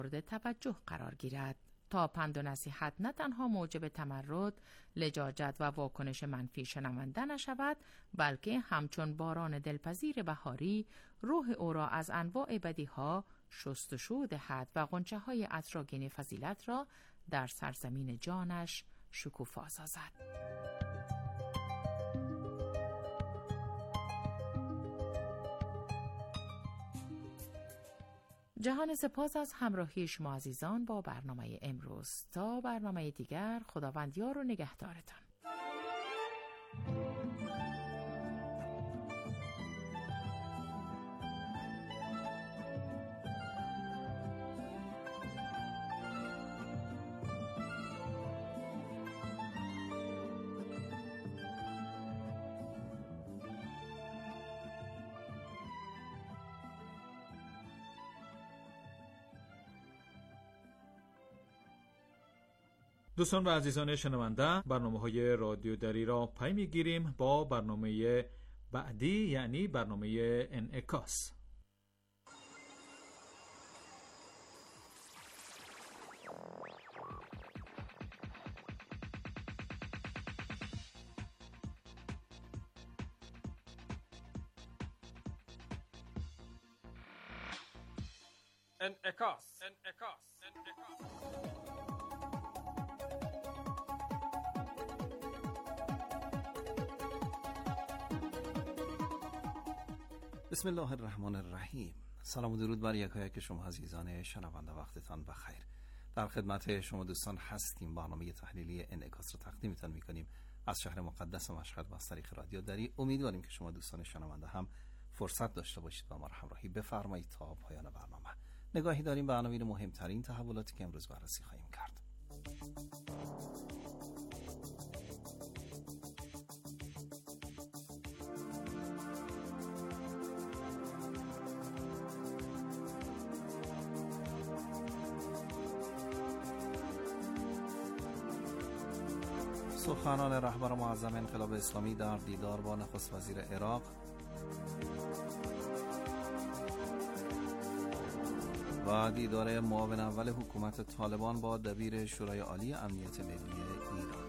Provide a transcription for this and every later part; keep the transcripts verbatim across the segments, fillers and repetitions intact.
مورد توجه قرار گیرد تا پند و نصیحت نه تنها موجب تمرد، لجاجت و واکنش منفی شنونده نشود، بلکه همچون باران دلپذیر بهاری روح او را از انواع بدیها شستشو دهد و غنچه های عطرآگین فضیلت را در سرزمین جانش شکوفا سازد. جهان سپاس از همراهی شما عزیزان با برنامه امروز. تا برنامه دیگر، خداوند یار و نگهدارتان. دوستان و عزیزان شنونده، برنامه‌های رادیو دری را پی می‌گیریم با برنامه بعدی، یعنی برنامه انعکاس. انعکاس انعکاس انعکاس بسم الله الرحمن الرحیم. سلام و درود بر یکایک شما عزیزان شنونده، وقتتان بخیر. در خدمت شما دوستان هستیم. برنامه تحلیلی انعکاس رو تقدیمتان میکنیم از شهر مقدس مشهد و از طریق رادیو دری. امیدواریم که شما دوستان شنونده هم فرصت داشته باشید و ما را همراهی بفرمایید تا پایان برنامه. نگاهی داریم به عناوین مهمترین تحولاتی که امروز بررسی خواهیم کرد. سخنان رهبر معظم انقلاب اسلامی در دیدار با نخست وزیر عراق و دیدار معاون اول حکومت طالبان با دبیر شورای عالی امنیت ملی ایران.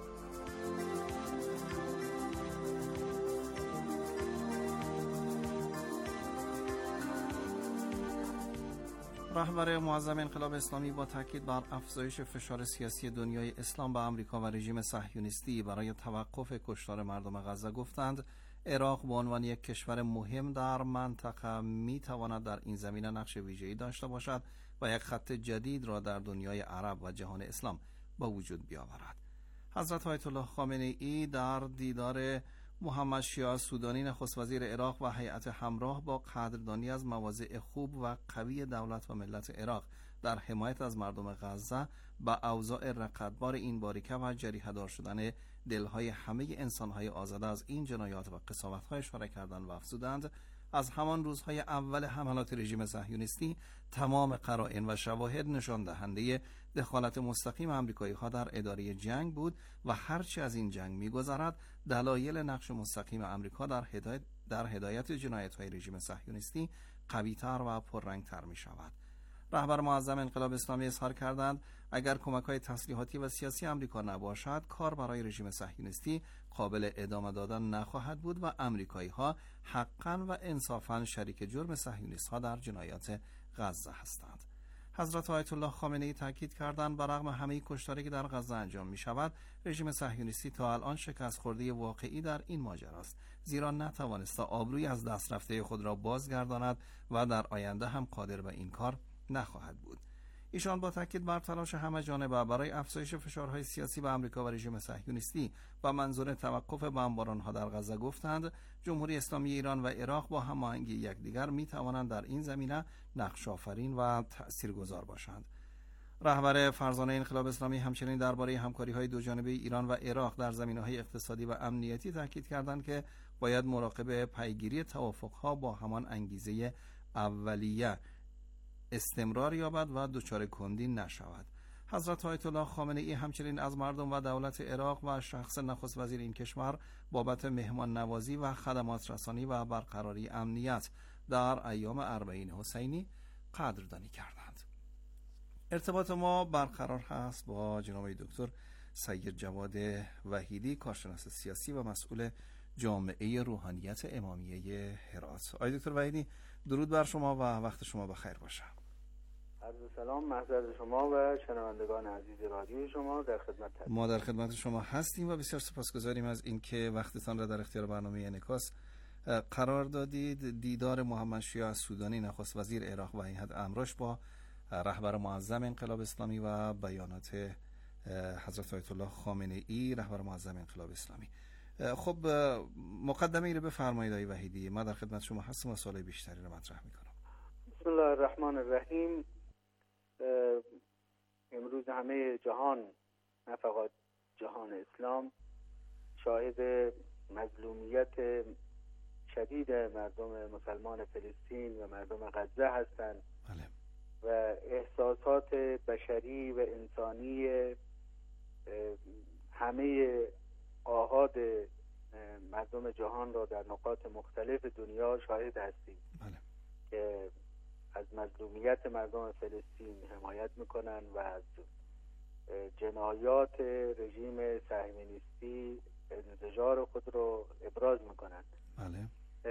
رهبر معظم انقلاب اسلامی با تاکید بر افزایش فشار سیاسی دنیای اسلام به آمریکا و رژیم صهیونیستی برای توقف کشتار مردم غزه گفتند عراق به عنوان یک کشور مهم در منطقه می تواند در این زمینه نقش ویژه‌ای داشته باشد و یک خط جدید را در دنیای عرب و جهان اسلام با وجود بیاورد. حضرت آیت الله خامنه ای در دیدار محمد شیعه سودانی نخست وزیر عراق و هیئت همراه با قدردانی از مواضع خوب و قوی دولت و ملت عراق در حمایت از مردم غزه با اوضاع رقتبار این باریکه و جریحه دار شدن دلهای همه انسانهای آزاده از این جنایات و قساوت‌ها اشاره کردند و افزودند از همان روزهای اول حملات رژیم صهیونیستی تمام قرائن و شواهد نشان دهنده دخالت مستقیم آمریکایی‌ها در اداره جنگ بود و هرچی از این جنگ می‌گذرد دلایل نقش مستقیم آمریکا در هدایت در هدایت جنایت‌های رژیم صهیونیستی قوی‌تر و پررنگ‌تر می‌شود. رهبر معظم انقلاب اسلامی اظهار کردند اگر کمک‌های تسلیحاتی و سیاسی آمریکا نباشد کار برای رژیم صهیونیستی قابل ادامه دادن نخواهد بود و آمریکایی‌ها حقاً و انصافاً شریک جرم صهیونیست‌ها در جنایات غزه هستند. حضرت آیت الله خامنه ای تاکید کردند برغم همه کشتاری که در غزه انجام می‌شود رژیم صهیونیستی تا الان شکست خورده واقعی در این ماجرا است، زیرا نتوانسته آبروی از دست رفته خود را بازگرداند و در آینده هم قادر به این کار نخواهد بود. ایشان با تاکید بر تلاش همه جانبه برای افزایش فشارهای سیاسی به آمریکا و رژیم صهیونیستی و منظور توقف بمباران‌ها در غزه گفتند جمهوری اسلامی ایران و عراق با هماهنگی یکدیگر می‌توانند در این زمینه نقش آفرین و تأثیرگذار باشند. رهبر فرزانه انقلاب اسلامی همچنین درباره همکاری‌های دوجانبه ایران و عراق در زمینه‌های اقتصادی و امنیتی تاکید کردند که باید مراقب پیگیری توافق‌ها با همان انگیزه اولیه استمرار یابد و دچار کندی نشود. حضرت آیت الله خامنه ای همچنین از مردم و دولت عراق و شخص نخست وزیر این کشور بابت مهمان نوازی و خدمات رسانی و برقراری امنیت در ایام اربعین حسینی قدردانی کردند. ارتباط ما برقرار هست با جناب دکتر سید جواد وحیدی، کارشناس سیاسی و مسئول جامعه روحانیت امامیه هرات. آقای دکتر وحیدی، درود بر شما و وقت شما بخیر باشه. عرض سلام محضر شما و شنوندگان عزیز رادیو شما، در خدمت هستیم. ما در خدمت شما هستیم و بسیار سپاسگزاریم از اینکه وقتتان را در اختیار برنامه انعکاس قرار دادید. دیدار محمد شیاع السودانی نخست وزیر عراق و هیئت امرش با رهبر معظم انقلاب اسلامی و بیانات حضرت آیت الله خامنه ای رهبر معظم انقلاب اسلامی. خب مقدمه ای رو بفرمایید آقای وحیدی، ما در خدمت شما هستیم و سوال بیشتری رو مطرح میکنم. بسم الله الرحمن الرحیم. امروز همه جهان، نه فقط جهان اسلام، شاهد مظلومیت شدید مردم مسلمان فلسطین و مردم غزه هستند. بله. و احساسات بشری و انسانی همه آحاد مردم جهان را در نقاط مختلف دنیا شاهد هستیم. بله. که از مظلومیت مردم فلسطین حمایت میکنن و از جنایات رژیم صهیونیستی انزجار خود رو ابراز میکنن. بله.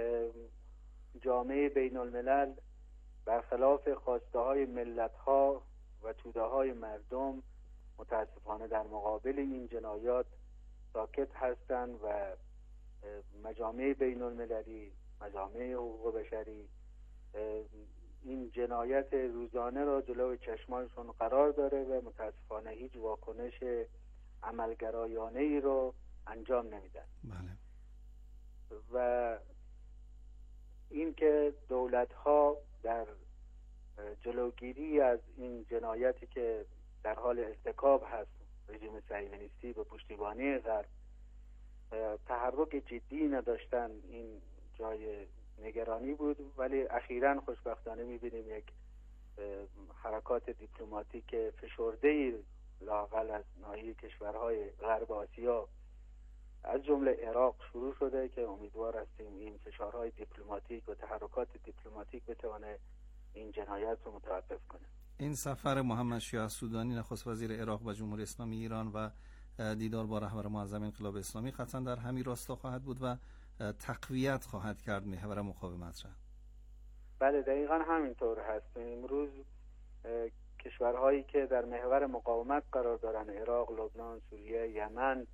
جامعه بین الملل برخلاف خواسته های ملت ها و توده های مردم متاسفانه در مقابل این جنایات ساکت هستند و مجامع بین المللی، مجامع حقوق بشری این جنایت روزانه را جلوی چشمانشون قرار داره و متاسفانه هیچ واکنش عملگرایانه ای رو انجام نمیدن. بله. و این که دولت ها در جلوگیری از این جنایتی که در حال ارتکاب هست رژیم صهیونیستی به پشتیبانی غرب تحرک جدی نداشتن، این جای نگرانی بود. ولی اخیراً خوشبختانه می‌بینیم یک حرکات دیپلماتیک فشرده‌ای لااقل از ناحیه کشورهای غرب آسیا از جمله عراق شروع شده که امیدوار هستیم این فشارهای دیپلماتیک و تحرکات دیپلماتیک بتونه این جنایت رو متوقف کنه. این سفر محمد شیاع السودانی نخست وزیر عراق و جمهوری اسلامی ایران و دیدار با رهبر معظم انقلاب اسلامی قطعا در همین راستا خواهد بود و تقویت خواهد کرد محور مقاومت را. بله دقیقاً همینطور هست. امروز کشورهایی که در محور مقاومت قرار دارن، عراق، لبنان، سوریه، یمن،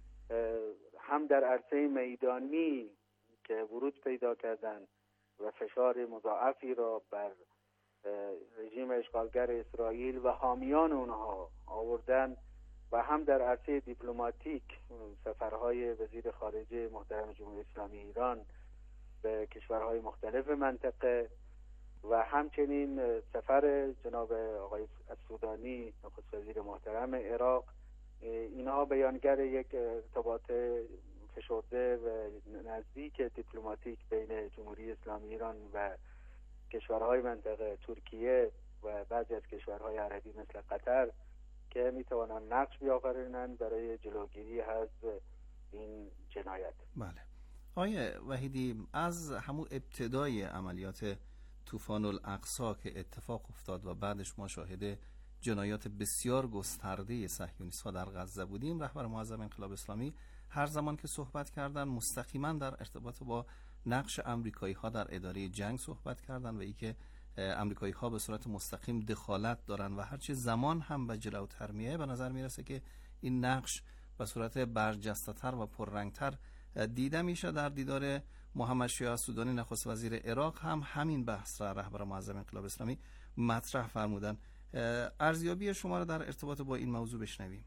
هم در عرصه میدانی که ورود پیدا کردن و فشار مضاعفی را بر رژیم اشغالگر اسرائیل و حامیان اونها آوردن و هم در عرصه دیپلماتیک سفرهای وزیر خارجه محترم جمهوری اسلامی ایران به کشورهای مختلف منطقه و همچنین سفر جناب آقای السودانی نخست وزیر محترم عراق، اینها بیانگر یک ارتباط فشرده و نزدیک دیپلماتیک بین جمهوری اسلامی ایران و کشورهای منطقه، ترکیه و بعضی از کشورهای عربی مثل قطر که میتوانند نقش بیافرینند برای جلوگیری از این جنایت. بله. آقای وحیدی، از همون ابتدای عملیات طوفان الاقصی که اتفاق افتاد و بعدش ما شاهد جنایات بسیار گسترده صهیونیست‌ها در غزه بودیم، رهبر معظم انقلاب اسلامی هر زمان که صحبت کردن مستقیما در ارتباط با نقش آمریکایی‌ها در اداره جنگ صحبت کردن و اینکه آمریکایی‌ها به صورت مستقیم دخالت دارن و هرچه زمان هم به جلوتر میه به نظر میرسه که این نقش به صورت برجسته‌تر و پررنگتر دیده میشه. در دیدار محمد شیاع السودانی نخست وزیر عراق هم همین بحث را رهبر معظم انقلاب اسلامی مطرح فرمودن. ارزیابی شما را در ارتباط با این موضوع بشنویم.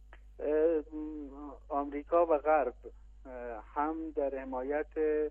آمریکا و غرب هم در حمایت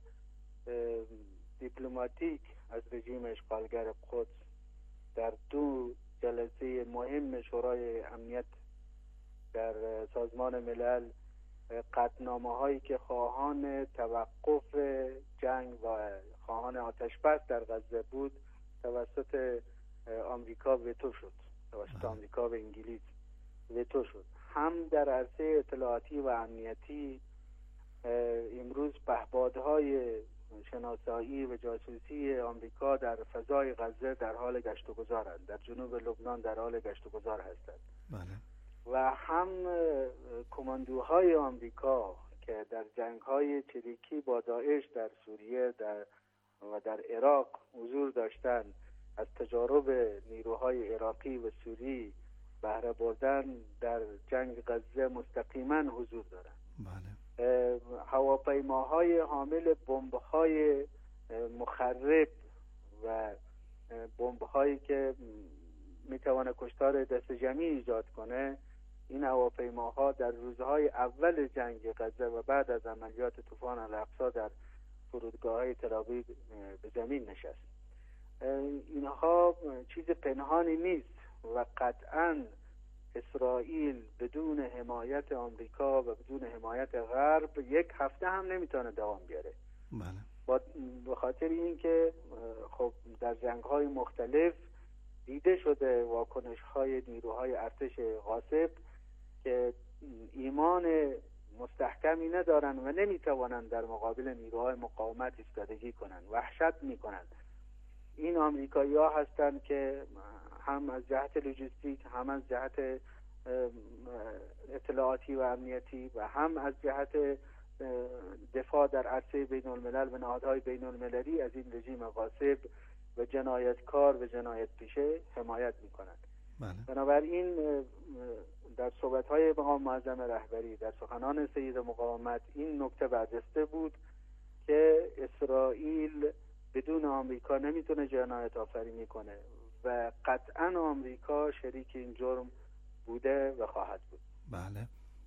دیپلماتیک از رژیم اشغالگر قدس در دو جلسه مهم شورای امنیت در سازمان ملل قطعنامه هایی که خواهان توقف جنگ و خواهان آتشبس در غزه بود توسط آمریکا وتو شد، توسط آمریکا و انگلیس وتو شد. هم در عرصه اطلاعاتی و امنیتی امروز پهپادهای شناسایی و جاسوسی آمریکا در فضای غزه در حال گشت و گذارند، در جنوب لبنان در حال گشت و گذار هستند. بله. و هم کماندوهای آمریکا که در جنگ‌های چریکی با داعش در سوریه در و در عراق حضور داشتند، از تجارب نیروهای عراقی و سوری بهره بردن، در جنگ غزه مستقیما حضور دارند. بله. هواپیماهای حامل بمب‌های مخرب و بمب‌هایی که میتونه کشتار دست جمعی ایجاد کنه، این هواپیماها در روزهای اول جنگ غزه و بعد از عملیات طوفان الاقصی در فرودگاه‌های تل‌آویو به زمین نشست. اینها چیز پنهانی نیست و قطعاً اسرائیل بدون حمایت آمریکا و بدون حمایت غرب یک هفته هم نمیتونه دوام بیاره. بله. به خاطر اینکه خب در جنگ‌های مختلف دیده شده واکنش‌های نیروهای ارتش غاصب که ایمان مستحکمی ندارن و نمیتوانند در مقابل نیروهای مقاومت ایستادگی کنند، وحشت میکنند. این آمریکایی‌ها هستند که هم از جهت لوجستیک، هم از جهت اطلاعاتی و امنیتی و هم از جهت دفاع در عرصه بین الملل و نهادهای بین المللی از این رژیم غاصب و جنایتکار و جنایت پیشه حمایت میکنند. بله. بنابراین در صحبت‌های مقام معظم رهبری، در سخنان سید مقاومت این نکته برجسته بود که اسرائیل بدون آمریکا نمیتونه جنایت آفرینی کنه و قطعا آمریکا شریک این جرم بوده و خواهد بود. بله.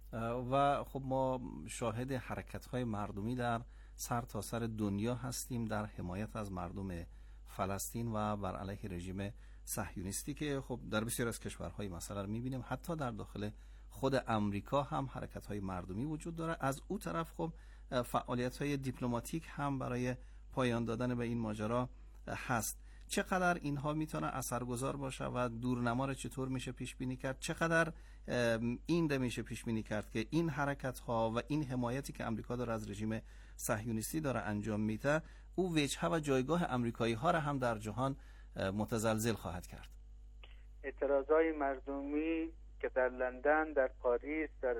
و خب ما شاهد حرکت‌های مردمی در سر تا سر دنیا هستیم در حمایت از مردم فلسطین و بر علیه رژیم صهیونیستی که خب در بسیار از کشورهای مثلا رو می‌بینیم، حتی در داخل خود امریکا هم حرکت‌های مردمی وجود داره. از او طرف خب فعالیت‌های دیپلماتیک هم برای پایان دادن به این ماجرا هست. چقدر اینها میتونه اثرگذار باشه و دورنما رو چطور میشه پیش بینی کرد؟ چقدر این ده میشه پیش بینی کرد که این حرکت ها و این حمایتی که امریکا داره از رژیم صهیونیستی داره انجام میده، او وجهه و جایگاه امریکایی ها را هم در جهان متزلزل خواهد کرد؟ اعتراضای مردمی که در لندن، در پاریس، در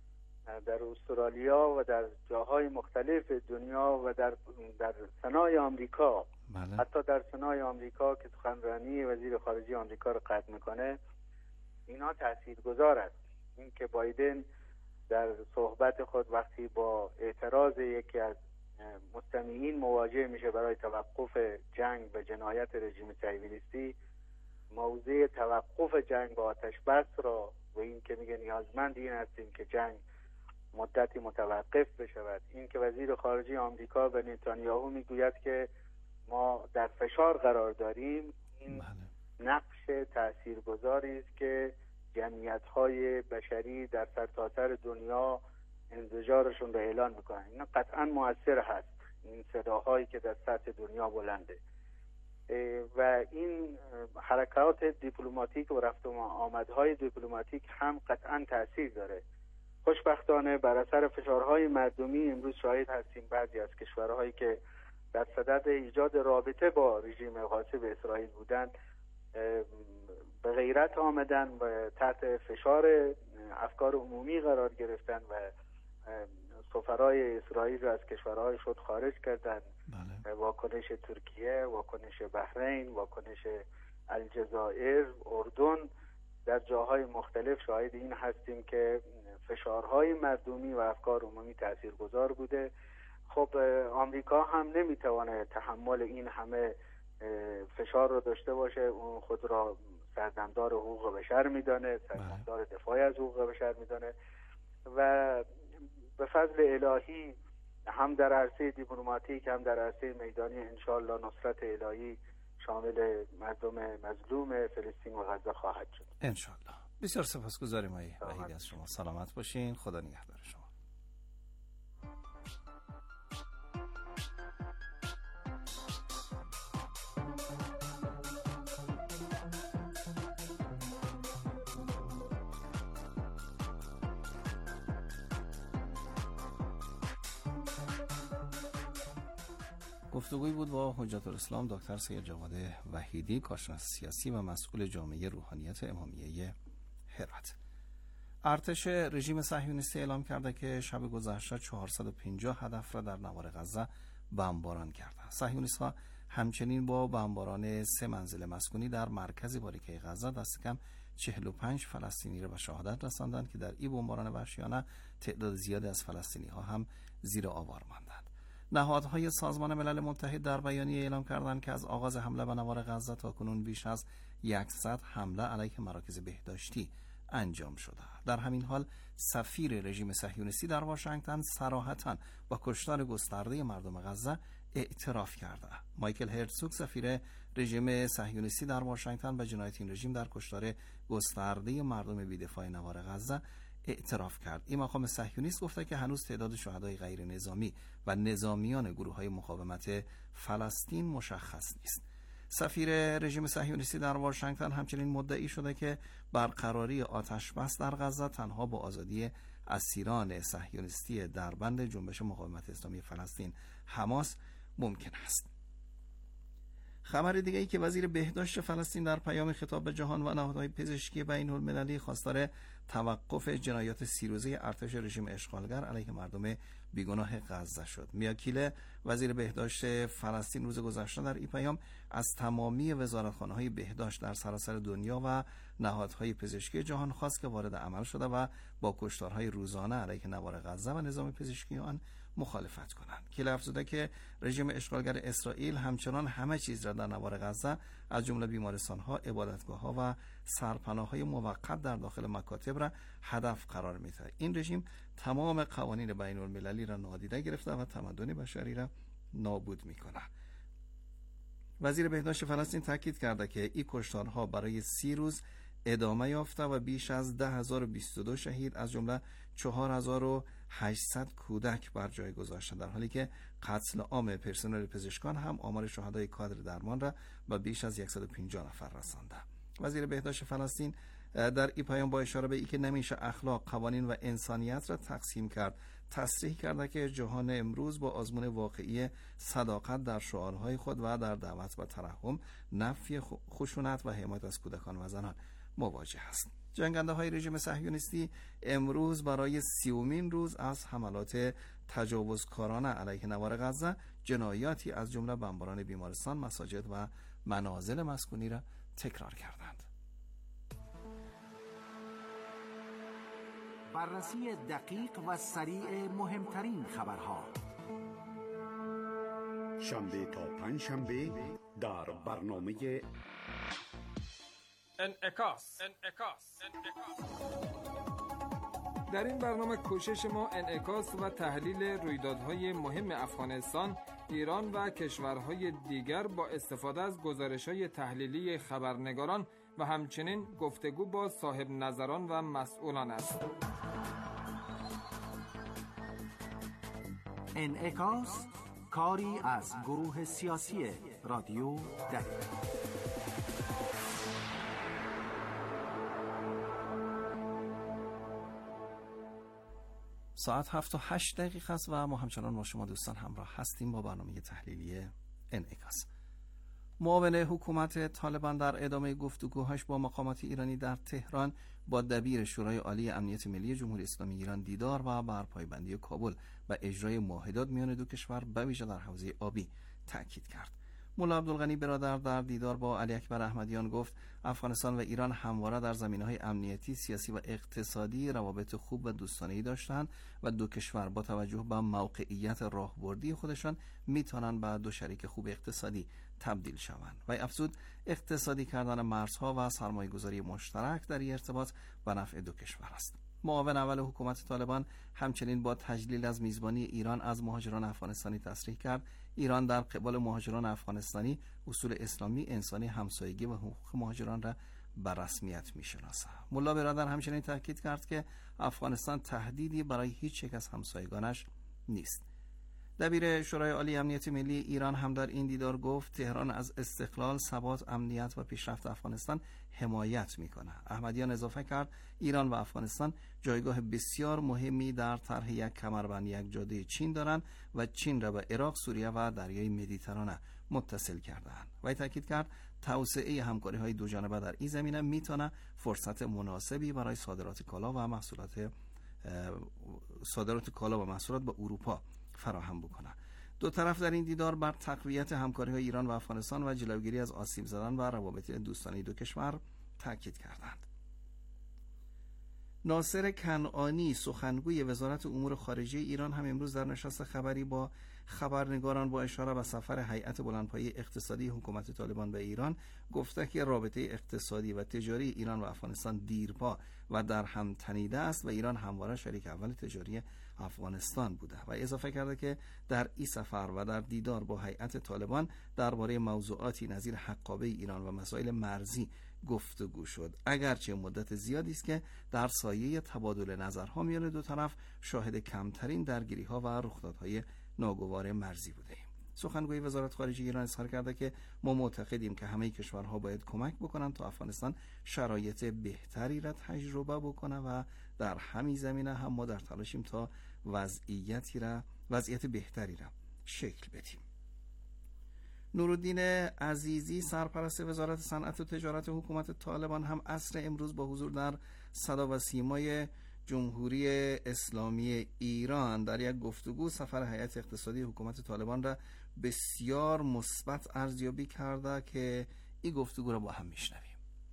در استرالیا و در جاهای مختلف دنیا و در در سنای آمریکا، بله. حتی در سنای آمریکا که سخنرانی وزیر خارجه آمریکا رو قطع میکنه، اینا تاثیرگذار است. این که بایدن در صحبت خود وقتی با اعتراض یکی از مستمعین مواجه میشه برای توقف جنگ و جنایت رژیم صهیونیستی، موضوع توقف جنگ و آتش بس را و این که میگه نیازمند این هستیم که جنگ مدتی متوقف بشود، این که وزیر خارجه آمریکا به نتانیاهو میگوید که ما در فشار قرار داریم، این بله. نقش تاثیرگذاری است که جمعیت‌های بشری در سرتاسر دنیا انزجارشون رو اعلان میکنن. این قطعا مؤثر هست، این صداهایی که در سطح دنیا بلنده و این حرکات دیپلماتیک و رفت و آمدهای دیپلماتیک هم قطعا تاثیر داره. خوشبختانه بر اثر فشارهای مردمی امروز شاهد هستیم بعضی از کشورهایی که در صدد ایجاد رابطه با رژیم غاصب اسرائیل بودند به غیرت آمدن و تحت فشار افکار عمومی قرار گرفتن و سفرای اسرائیل را از کشورهای خود خارج کردند. بله. واکنش ترکیه، واکنش بحرین، واکنش الجزایر، اردن، در جاهای مختلف شاهد این هستیم که فشارهای مردمی و افکار عمومی تاثیرگذار بوده. خب آمریکا هم نمیتونه تحمل این همه فشار رو داشته باشه. اون خود را سردمدار حقوق بشر میدانه، سردمدار دفاع از حقوق بشر میدانه و به فضل الهی هم در عرصه دیپلماتیک هم در عرصه میدانی انشاءالله نصرت الهی شامل مردم مظلوم فلسطین و غزه خواهد شد انشاءالله. بسیار سپاسگزاریم آقای وحیدی از شما. سلامت باشین. خدا نگهدار شما. گفتگوی بود با حجت الاسلام دکتر سید جواد وحیدی، کارشناس سیاسی و مسئول جامعه روحانیت امامیه هرات. ارتش رژیم صهیونیستی اعلام کرده که شب گذشته چهارصد و پنجاه هدف را در نوار غزه بمباران کرده. صهیونیست‌ها همچنین با بمباران سه منزل مسکونی در مرکز باریکه غزه دست کم چهل و پنج فلسطینی را به شهادت رساندند که در این بمباران وحشیانه تعداد زیادی از فلسطینی‌ها هم زیر آوار ماندند. نهادهای سازمان ملل متحد در بیانیه اعلام کردند که از آغاز حمله به نوار غزه تاکنون بیش از صد حمله علیه مراکز بهداشتی انجام شده. در همین حال سفیر رژیم صهیونیستی در واشنگتن صراحتاً با کشتار گسترده مردم غزه اعتراف کرده. مایکل هرتزوگ سفیر رژیم صهیونیستی در واشنگتن به جنایت این رژیم در کشتار گسترده مردم بی‌دفاع نوار غزه اعتراف کرد. این مقام صهیونیست گفته که هنوز تعداد شهدای غیر نظامی و نظامیان گروه‌های مقاومت فلسطین مشخص نیست. سفیر رژیم صهیونیستی در واشنگتن همچنین مدعی شده که برقراری آتش بس در غزه تنها با آزادی اسیران صهیونیستی در بند جنبش مقاومت اسلامی فلسطین حماس ممکن است. خبر دیگه ای که وزیر بهداشت فلسطین در پیام خطاب به جهان و نهادهای پزشکی بین المللی خواستار توقف جنایات سیروزه ارتش رژیم اشغالگر علیه مردم بیگناه غزه شد. میاکیله وزیر بهداشت فلسطین روز گذشته در این پیام از تمامی وزارتخانه‌های بهداشت در سراسر دنیا و نهادهای پزشکی جهان خواست که وارد عمل شده و با کشتارهای روزانه علیه نوار غزه و نظام پزشکی آن مخالفت کنند. کیل افزوده که رژیم اشغالگر اسرائیل همچنان همه چیز را در نوار غزه از جمله بیمارستان‌ها، عبادتگاه‌ها و سرپناه‌های موقت در داخل مکاتب را هدف قرار می‌دهد. این رژیم تمام قوانین بین‌المللی را نادیده گرفته و تمدن بشری را نابود می‌کند. وزیر بهداشت فلسطین تاکید کرده که این کشتارها برای سی روز ادامه یافته و بیش از ده هزار و بیست و دو شهید از جمله چهار هزار و هشتصد کودک بر جای گذاشته، در حالی که قتل عام پرسنل پزشکان هم آمار شهدای کادر درمان را به بیش از صد و پنجاه نفر رسانده. وزیر بهداشت فلسطین در این پیام با اشاره به اینکه نمیشه اخلاق، قوانین و انسانیت را تقسیم کرد، تصریح کرده که جهان امروز با آزمون واقعی صداقت در شعارهای خود و در دعوت به ترحم، نفی خشونت و حمایت از کودکان و زنان مواجه است. جنگنده های رژیم صهیونیستی امروز برای سیومین روز از حملات تجاوزکارانه علیه نوار غزه جنایاتی از جمله بمباران بیمارستان، مساجد و منازل مسکونی را تکرار کردند. بررسی دقیق و سریع مهمترین خبرها شنبه تا پنج شنبه در برنامه انعکاس. انعکاس. در این برنامه کوشش ما انعکاس و تحلیل رویدادهای مهم افغانستان، ایران و کشورهای دیگر با استفاده از گزارش‌های تحلیلی خبرنگاران و همچنین گفتگو با صاحب نظران و مسئولان است. انعکاس، کاری از گروه سیاسی رادیو دری. ساعت هفت و هشت دقیقه است و ما همچنان با شما دوستان همراه هستیم با برنامه تحلیلی انعکاس. معاون حکومت طالبان در ادامه گفتگوهاش با مقامات ایرانی در تهران با دبیر شورای عالی امنیت ملی جمهوری اسلامی ایران دیدار و بر پایبندی کابل و اجرای معاهدات میان دو کشور به ویژه در حوزه آبی تاکید کرد. مولا عبدالغنی برادر در دیدار با علی اکبر احمدیان گفت افغانستان و ایران همواره در زمینه‌های امنیتی، سیاسی و اقتصادی روابط خوب و دوستانه‌ای داشتند و دو کشور با توجه به موقعیت راهبردی خودشان میتوانند به دو شریک خوب اقتصادی تبدیل شوند. و افزود اقتصادی کردن مرزها و سرمایه‌گذاری مشترک در این ارتباط به نفع دو کشور است. معاون اول حکومت طالبان همچنین با تجلیل از میزبانی ایران از مهاجران افغانستانی تصریح کرد ایران در قبال مهاجران افغانستانی اصول اسلامی، انسانی، همسایگی و حقوق مهاجران را به رسمیت میشناسد. ملا برادر همچنین تاکید کرد که افغانستان تهدیدی برای هیچ یک از همسایگانش نیست. دبیر شورای عالی امنیت ملی ایران هم در این دیدار گفت تهران از استقلال، ثبات، امنیت و پیشرفت افغانستان حمایت میکنه. احمدیان اضافه کرد ایران و افغانستان جایگاه بسیار مهمی در طرح یک کمربند یک جاده چین دارند و چین را به عراق، سوریه و دریای مدیترانه متصل کردند. و تاکید کرد توسعه همکاری‌های دو جانبه در این زمینه میتونه فرصت مناسبی برای صادرات کالا و محصولات صادرات کالا و محصولات به اروپا فراهم بکنه. دو طرف در این دیدار بر تقویت همکاری‌های ایران و افغانستان و جلوگیری از آسیب زدن و روابط دوستانه دو کشور تاکید کردند. ناصر کنعانی سخنگوی وزارت امور خارجه ایران هم امروز در نشست خبری با خبرنگاران با اشاره به سفر هیئت بلندپایه اقتصادی حکومت طالبان به ایران گفته که رابطه اقتصادی و تجاری ایران و افغانستان دیرپا و در هم تنیده است و ایران همواره شریک اول تجاری افغانستان بوده و اضافه کرده که در این سفر و در دیدار با هیئت طالبان درباره موضوعاتی نظیر حقابه ایران و مسائل مرزی گفتگو شد، اگرچه مدت زیادی است که در سایه تبادل نظرها میان دو طرف شاهد کمترین درگیری‌ها و رخدادهای ناگوار مرزی بودیم. سخنگوی وزارت خارجه ایران اظهار کرده که ما معتقدیم که همه کشورها باید کمک بکنند تا افغانستان شرایط بهتری را تجربه بکنه و در همین زمینه هم ما در تلاشیم تا وضعیتی را وضعیت بهتری را شکل بدیم. نورالدین عزیزی سرپرست وزارت صنعت و تجارت حکومت طالبان هم عصر امروز با حضور در صدا و سیمای جمهوری اسلامی ایران در یک گفتگو سفر هیئت اقتصادی حکومت طالبان را بسیار مثبت ارزیابی کرده که این گفتگو را با هم میشنویم.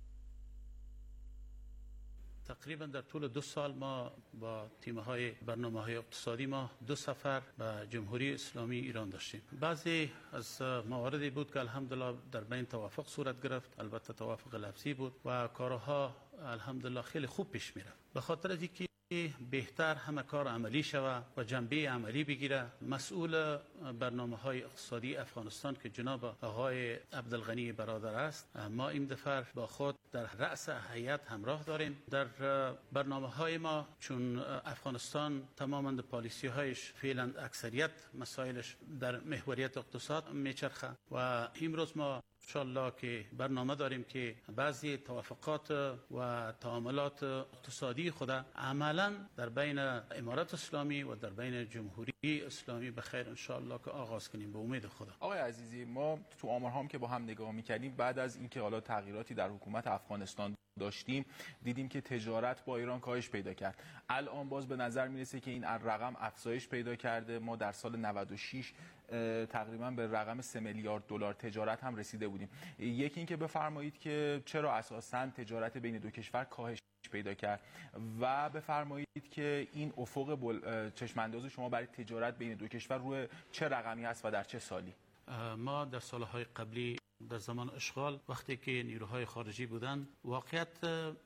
تقریبا در طول دو سال ما با تیم‌های برنامه‌های اقتصادی ما دو سفر به جمهوری اسلامی ایران داشتیم. بعضی از مواردی بود که الحمدلله در بین توافق صورت گرفت، البته توافق لفظی بود و کارها الحمدلله خیلی خوب پیش میره. به خاطر از اینکه بهتر همه کار عملی شود و جنبه عملی بگیره، مسئول برنامه‌های اقتصادی افغانستان که جناب آقای عبدالغنی برادر است، ما این دفعه با خود در رأس هیئت همراه داریم. در برنامه‌های ما چون افغانستان تماما پالیسی‌هایش فعلا اکثریت مسائلش در محوریت اقتصاد میچرخه و امروز ما انشاءالله که برنامه داریم که بعضی توافقات و تعاملات اقتصادی خود عملا در بین امارات اسلامی و در بین جمهوری اسلامی به خیر انشاءالله که آغاز کنیم به امید خدا. آقای عزیزی، ما تو آمارها هم که با هم نگاه می‌کردیم بعد از اینکه حالا تغییراتی در حکومت افغانستان داشتیم دیدیم که تجارت با ایران کاهش پیدا کرد. الان باز به نظر میرسه که این رقم افزایش پیدا کرده. ما در سال نود و شش تقریبا به رقم سه میلیارد دلار تجارت هم رسیده بودیم. یکی این که بفرمایید که چرا اساساً تجارت بین دو کشور کاهش پیدا کرد و بفرمایید که این افق بل... چشمانداز شما برای تجارت بین دو کشور روی چه رقمی هست و در چه سالی؟ ما در سالهای قبلی در زمان اشغال وقتی که نیروهای خارجی بودند واقعیت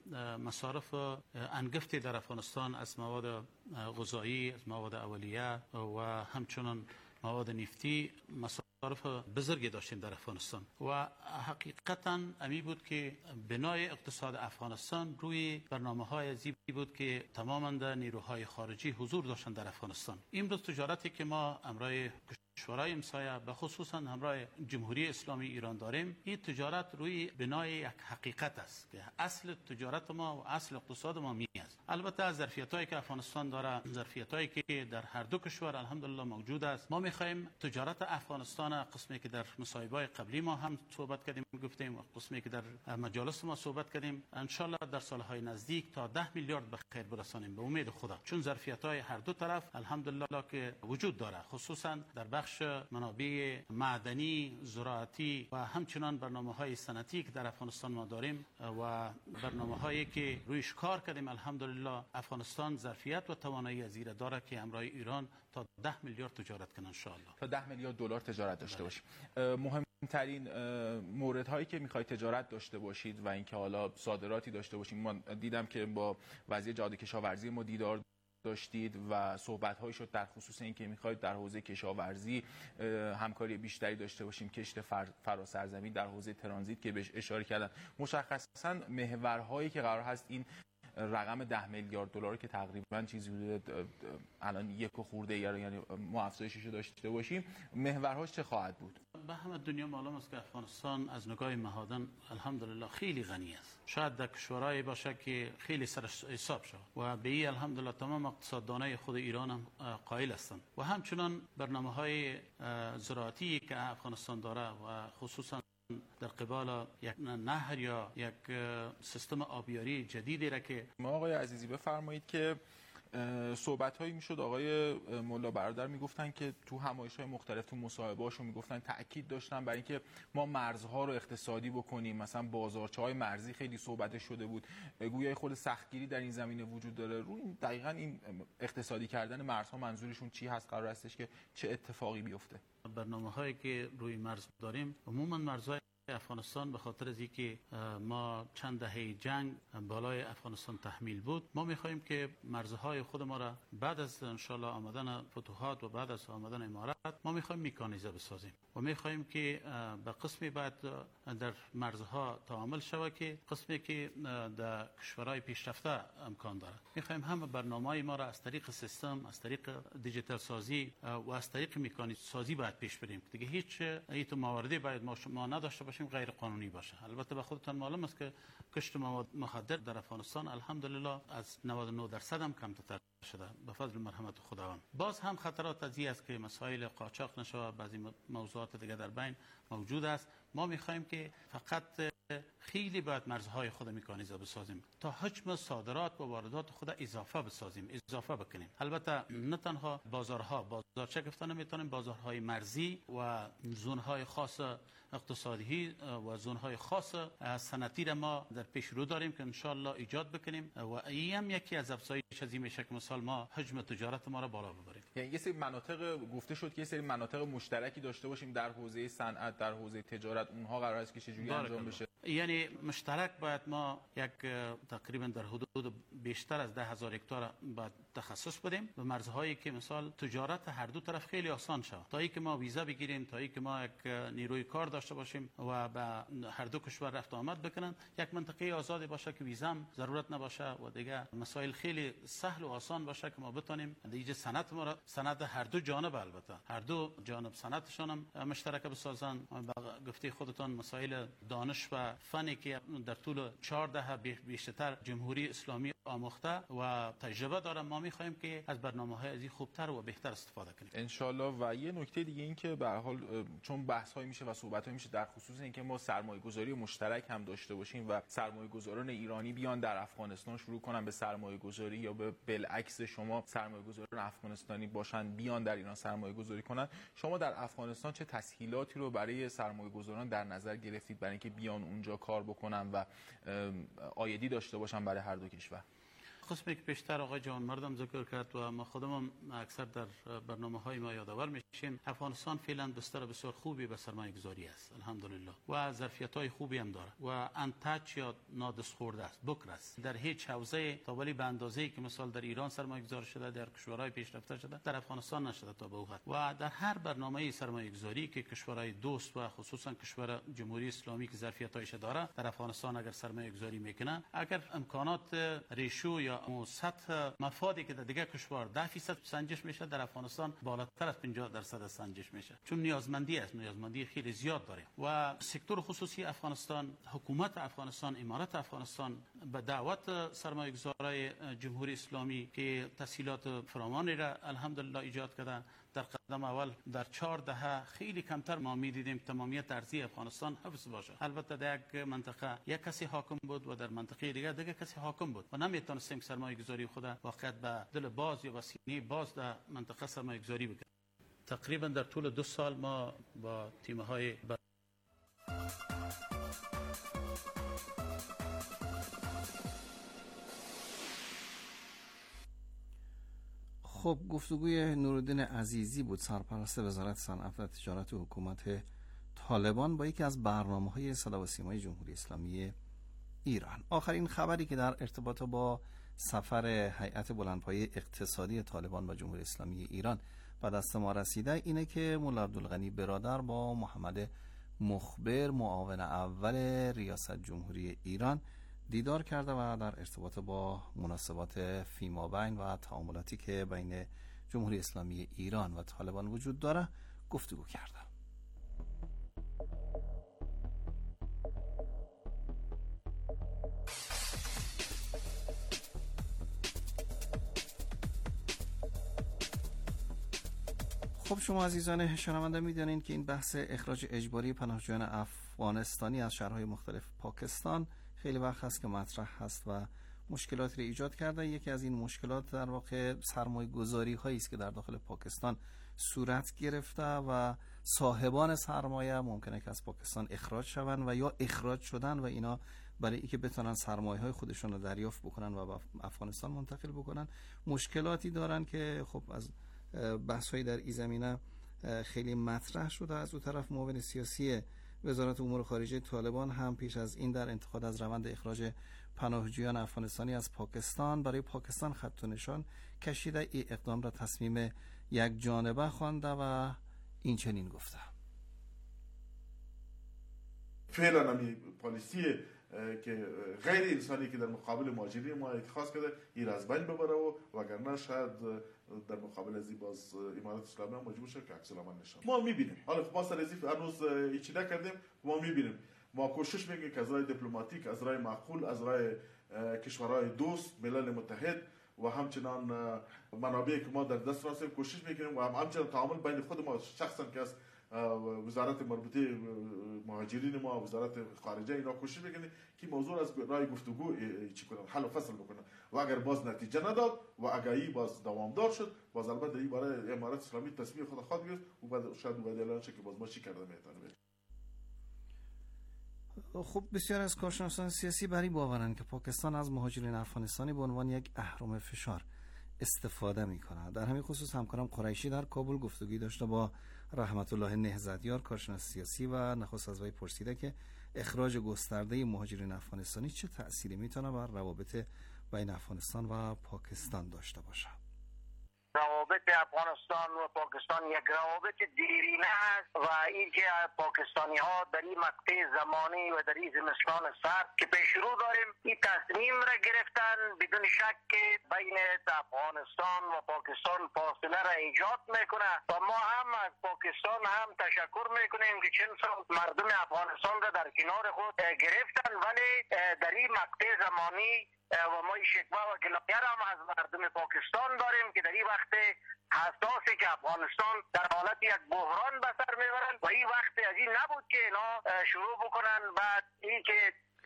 مصارف انگفتی در افغانستان از مواد غذایی، از مواد اولیه و همچنان مواد نفتی مصارف بزرگی داشتیم در افغانستان و حقیقتا امی بود که بنای اقتصاد افغانستان روی برنامه‌های ازی بود که تماما در نیروهای خارجی حضور داشتن در افغانستان. امروز تجارتی که ما امرای کشورهای همسایه به خصوصا همراه جمهوری اسلامی ایران داریم، این تجارت روی بنای یک حقیقت است که اصل تجارت ما و اصل اقتصاد ما می است. البته از ظرفیتایی که افغانستان داره، ظرفیتایی که در هر دو کشور الحمدلله موجود است، ما می‌خوایم تجارت افغانستان، قسمی که در مصاحبه‌های قبلی ما هم صحبت کردیم گفتیم و قسمی که در مجالس ما صحبت کردیم، ان شاء الله در سالهای نزدیک تا ده میلیارد به خیر برسانیم به امید خدا، چون ظرفیت‌های هر دو طرف الحمدلله که وجود داره، خصوصا در بخش منابع معدنی، زراعتی و همچنان برنامه‌های صنعتی که در افغانستان ما داریم و برنامه‌هایی که رویش کار کردیم. الحمدلله افغانستان ظرفیت و توانایی از این داره که همراه ایران تا ده میلیارد تجارت کنه ان شاء الله. تا ده میلیارد دلار تجارت داشته باشیم. مهمترین موردهایی که می‌خواید تجارت داشته باشید و اینکه حالا صادراتی داشته باشیم، ما دیدم که با وزیر جهاد کشاورزی ما دیدار داشتید و صحبت‌هایی شد در خصوص اینکه می‌خواید در حوزه کشاورزی همکاری بیشتری داشته باشیم، کشت فراسرزمین در حوزه ترانزیت که بهش اشاره کردن. مشخصاً محورهایی که قرار هست این رقم ده میلیارد دلار که تقریبا چیزی حدود الان یک و خورده یعنی ما افزایشش داشته باشیم، محورهاش چه خواهد بود؟ به همه دنیا معلوم است که افغانستان از نگاه معادن الحمدلله خیلی غنی است. شاید در کشورهای باشه که خیلی سرش حساب شد و به این الحمدلله تمام اقتصاددانای خود ایران هم قائل هستند و همچنان برنامه‌های زراعتی که افغانستان داره و خصوصا در قبال یک نهر یا یک سیستم آبیاری جدیدی را که ما آقای عزیزی بفرمایید که صحبت هایی میشد آقای ملا برادر میگفتن که تو همایش های مختلف تو مصاحبه هاشون میگفتن تاکید داشتن برای اینکه ما مرزها رو اقتصادی بکنیم، مثلا بازارچه های مرزی خیلی صحبت شده بود، گویا خود سختگیری در این زمینه وجود داره. روی این دقیقاً این اقتصادی کردن مرزها منظورشون چی هست؟ قرار هستش که چه اتفاقی بیفته؟ برنامه هایی که روی مرز داریم عموما مرزهای افغانستان به خاطر از اینکه ما چند دهه جنگ بالای افغانستان تحمیل بود، ما می‌خواهیم که مرزهای خود ما را بعد از ان شاء الله آمدن فتوحات و بعد از آمدن امارات ما می‌خواهیم میکانیزه بسازیم و می‌خواهیم که به قسمی بعد در مرزها تعامل شود که قسمی که در کشورهای پیشرفته امکان داره. می‌خواهیم هم برنامه‌های ما را از طریق سیستم، از طریق دیجیتال سازی و از طریق میکانیزه سازی باید پیش بریم. دیگه هیچ ایت مواردی باید ما ما نداشته باشیم غیر قانونی باشه. البته به خودتان معلوم است که کشت مواد مخدر در افغانستان الحمدلله از نود و نه درصد هم کمتر شده به فضل مرحمت خداوند. باز هم خطرات از این است که مسائل قاچاق نشو، بعضی موضوعات دیگه در بین موجود است. ما می‌خواهیم که فقط خیلی باید مرزهای خود میکانیزه بسازیم تا حجم صادرات و واردات خود اضافه بسازیم، اضافه بکنیم. البته نه تنها بازارها، بازارچه گفتن نمیتونیم، بازارهای مرزی و زونهای خاص اقتصادی و زونهای خاص صنعتی را ما در پیش رو داریم که ان شاء الله ایجاد بکنیم و این هم یکی از افزایش از این میشه که مثلا ما حجم تجارت ما را بالا ببریم. یعنی یه سری مناطق گفته شد که یه سری مناطق مشترکی داشته باشیم در حوزه صنعت، در حوزه تجارت، اونها قرار است که چجوری انجام بشه؟ یعنی مشترک باید ما یک تقریبا در حدود بیشتر از ده هزار هکتار باید تخصص بدیم به مرزهایی که مثال تجارت هر دو طرف خیلی آسان شود، تا اینکه ما ویزا بگیریم، تا اینکه ما یک نیروی کار داشته باشیم و به هر دو کشور رفت آمد بکنن، یک منطقه آزادی باشه که ویزا هم ضرورت نباشه و دیگه مسائل خیلی سهل و آسان باشه که ما بتونیم دیگه صنعت ما را صنعت هر دو جانب، البته هر دو جانب صنعتشون هم مشترک بسازن. گفته خودتان مسائل دانش و فنی که در طول چهارده بیشتر جمهوری اسلامی آموخته و تجربه داره، ما می‌خوایم که از برنامه‌های از این خوبتر و بهتر استفاده کنیم ان شاء الله. و یه نکته دیگه این که به هر حال چون بحث‌های میشه و صحبت‌های میشه در خصوص اینکه ما سرمایه‌گذاری مشترک هم داشته باشیم و سرمایه‌گذاران ایرانی بیان در افغانستان شروع کنن به سرمایه‌گذاری یا به بالعکس شما سرمایه‌گذاران افغانستانی باشن بیان در ایران سرمایه‌گذاری کنن، شما در افغانستان چه تسهیلاتی رو برای سرمایه‌گذاران در نظر گرفتید برای اینکه بیان اونجا کار بکنن و عایدی داشته باشن برای هر دو کشور؟ قسمی که پیشتر آقای جوان مردم ذکر کرد و ما خودمون اکثر در برنامه‌های ما یادآور میشیم، افغانستان فعلا بستر بسیار خوبی به سرمایه‌گذاری است الحمدلله و ظرفیت‌های خوبی هم داره و انتچ یا نادسخورده است، بکر است. در هیچ حوزه تا ولی به اندازه‌ای که مثال در ایران سرمایه‌گذاری شده، در کشورهای پیشرفته شده، در افغانستان نشده تا به وقت. و در هر برنامه سرمایه‌گذاری که کشورهای دوست و خصوصا کشور جمهوری اسلامی که ظرفیت‌هایش داره در افغانستان اگر سرمایه‌گذاری میکنن، اگر امکانات ریشو یا اون سطح مفادی که در دیگه کشور ده درصد سنجش میشه، در افغانستان بالاتر از پنجاه درصد سنجش میشه، چون نیازمندی است، نیازمندی خیلی زیاد داره. و سکتور خصوصی افغانستان، حکومت افغانستان، امارات افغانستان به دعوت سرمایه‌گذارای جمهوری اسلامی که تسهیلات فراوانی را الحمدلله ایجاد کردن، در قدم اول در چهار دهه خیلی کمتر ما می‌دیدیم تمامیت ارضی افغانستان حفظ باشه. البته در یک منطقه یک کسی حاکم بود و در منطقه دیگر دیگر کسی حاکم بود و نمی‌تونستیم سرمایه‌گذاری خود واقعا به دل باز یا به سینه باز در منطقه سرمایه‌گذاری بکنیم. تقریبا در طول دو سال ما با تیم‌های بر... خب گفتگوی نورالدین عزیزی بود، سرپرست وزارت صنعت و تجارت و حکومت طالبان با یکی از برنامه‌های صدا و سیمای جمهوری اسلامی ایران. آخرین خبری که در ارتباط با سفر هیئت بلندپایه اقتصادی طالبان با جمهوری اسلامی ایران به دست ما رسیده اینه که مولا عبدالغنی برادر با محمد مخبر معاون اول ریاست جمهوری ایران دیدار کرده و در ارتباط با مناسبات فیمابین و تعاملاتی که بین جمهوری اسلامی ایران و طالبان وجود داره گفتگو کرده. خب شما عزیزان شنونده میدانید که این بحث اخراج اجباری پناهجویان افغانستانی از شهرهای مختلف پاکستان خیلی وقت هست که مطرح هست و مشکلاتی را ایجاد کرده. یکی از این مشکلات در واقع سرمایه گذاری هایی است که در داخل پاکستان صورت گرفته و صاحبان سرمایه ممکنه که از پاکستان اخراج شوند و یا اخراج شدن و اینا برای اینکه بتونن سرمایه های خودشون رو دریافت بکنن و به افغانستان منتقل بکنن مشکلاتی دارن که خب از بحث‌هایی در این زمینه خیلی مطرح شده. از اون طرف معاون سیاسی وزارت امور خارجه طالبان هم پیش از این در انتقاد از روند اخراج پناهجویان افغانستانی از پاکستان برای پاکستان خط و نشان کشیده. این اقدام را تصمیم یک جانبه خوانده و این چنین گفته: فعلا همی پالیسی که غیر انسانی که در مقابل مهاجرین ما اتخاذ کرده این از بین ببره و وگرنه شاید در مقابل از این باز امارات اسلامی هم مجبور شد که عکس العمل نشان. ما میبینیم حالا ما سر ازی هنوز هیچی نکردیم، ما میبینیم، ما کوشش میکنیم که از راه دیپلماتیک، از راه معقول، از راه کشورهای دوست، ملل متحد و همچنان منابعی که ما در دست هستیم کوشش میکنیم و همچنان تعامل بین خود ما شخصا که از وزارت مربوطه مهاجرین ما، وزارت خارجه، اینا کوشش میکنه که موضوع از راه گفتگو چی کنن، حل و فصل بکنن و اگر باز نتیجه نداد و اگه باز دوامدار شد باز البته این برای امارات اسلامی تصمیم خود خواهد گرفت و بعد شاید بعد اعلان شه که باز ما چی کرده میتونه. خب بسیار از کارشناسان سیاسی بر این باورند که پاکستان از مهاجرین افغانستانی به عنوان یک اهرم فشار استفاده میکنه. در همین خصوص همکارم قریشی در کابل گفتگویی داشته با رحمت الله نهضتیار کارشناس سیاسی و نخست از وی پرسیده که اخراج گسترده مهاجرین افغانستانی چه تأثیری میتونه بر روابط بین افغانستان و پاکستان داشته باشه. روابط افغانستان و پاکستان یک روابط دیرینه است و اینکه پاکستانی ها در این مقطع زمانی و در این زمستان سرد که پیش رو داریم این تصمیم را گرفتن بدون شک که بین افغانستان و پاکستان فاصله را ایجاد میکنه و ما هم از پاکستان هم تشکر میکنیم که چند سال مردم افغانستان را در کنار خود گرفتن، ولی در این مقطع زمانی و ما این شکوه و گلایه هم از مردم پاکستان داریم که در این وقت حساسی که افغانستان در حالت یک بحران به سر میبرند و این وقت از این نبود که اینا شروع بکنن بعد این که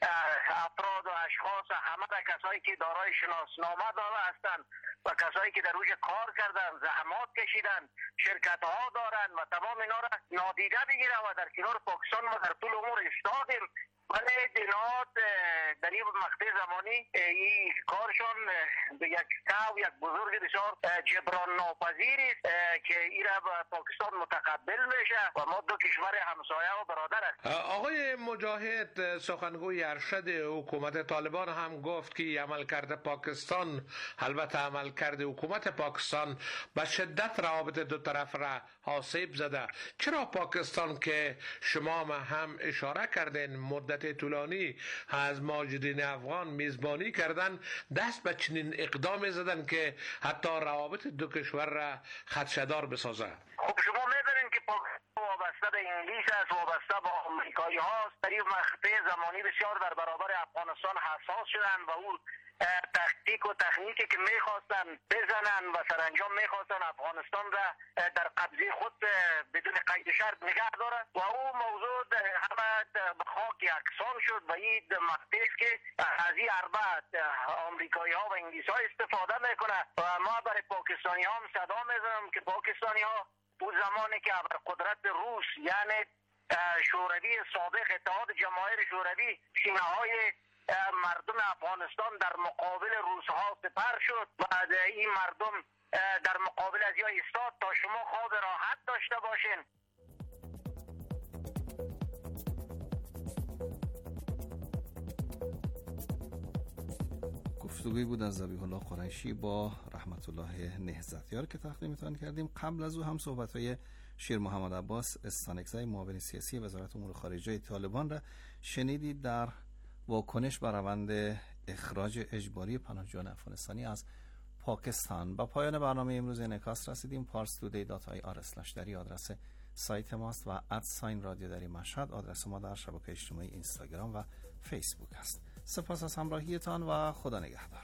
افراد و اشخاص همه در کسایی که دارای شناسنامه داره هستند و کسایی که در روش کار کردن، زحمات کشیدن، شرکت ها دارن و تمام اینا را نادیده بگیره و در کنار پاکستان ما در طول عمر استادیم، ولی دینات در این مقطع زمانی این کارشان به یک تو یک بزرگ بسیار جبران ناپذیر است که این را پاکستان متقبل میشه و ما دو کشور همسایه و برادر است. آقای مجاهد سخنگوی ارشد حکومت طالبان هم گفت که عملکرد پاکستان، البته عملکرد حکومت پاکستان به شدت روابط دو طرف را آسیب زده. چرا پاکستان که شما هم اشاره کردین مدت طولانی از مهاجرین افغان میزبانی کردن دست به چنین اقدام زدن که حتی روابط دو کشور را خدشه‌دار بسازه؟ خب شما می‌دونید که پاکستان وابسته به انگلیس است، وابسته با آمریکایی هاست. در این مقطع زمانی بسیار در برابر افغانستان حساس شدن و اون تکتیک و تکنیکی که میخواستن بزنن و سرانجام میخواستن افغانستان را در قبضه خود بدون قید شرط نگه دارن و او موضوع همه به خاک یکسان شد و این مقطع است که از این اربعه آمریکایی ها و انگلیس ها استفاده میکنه و ما برای پاکستانی ها هم صدا میزنم که پاکستانی ها اون زمانی که قدرت روس یعنی شوروی سابق اتحاد جماهیر شوروی سینه های مردم افغانستان در مقابل روس‌ها سپر شد و این مردم در مقابل از یا ایستاد تا شما خواب راحت داشته باشین. گفتگویی بود از ذبیح الله قریشی با رحمت الله نهضتیار که تقدیمتان کردیم. قبل از او هم صحبت‌های شیر محمد عباس استانکزی معاون سیاسی وزارت امور خارجه طالبان را شنیدید در واکنش بر روند اخراج اجباری پناهجویان افغانستانی از پاکستان. با پایان برنامه امروز انعکاس رسیدیم. پارس تودی دات آی آر اسلش دری آدرس سایت ماست و ادساین رادیو دری مشهد آدرس ما در شبکه اجتماعی اینستاگرام و فیسبوک است. سپاس از همراهیتان و خدا نگهدار.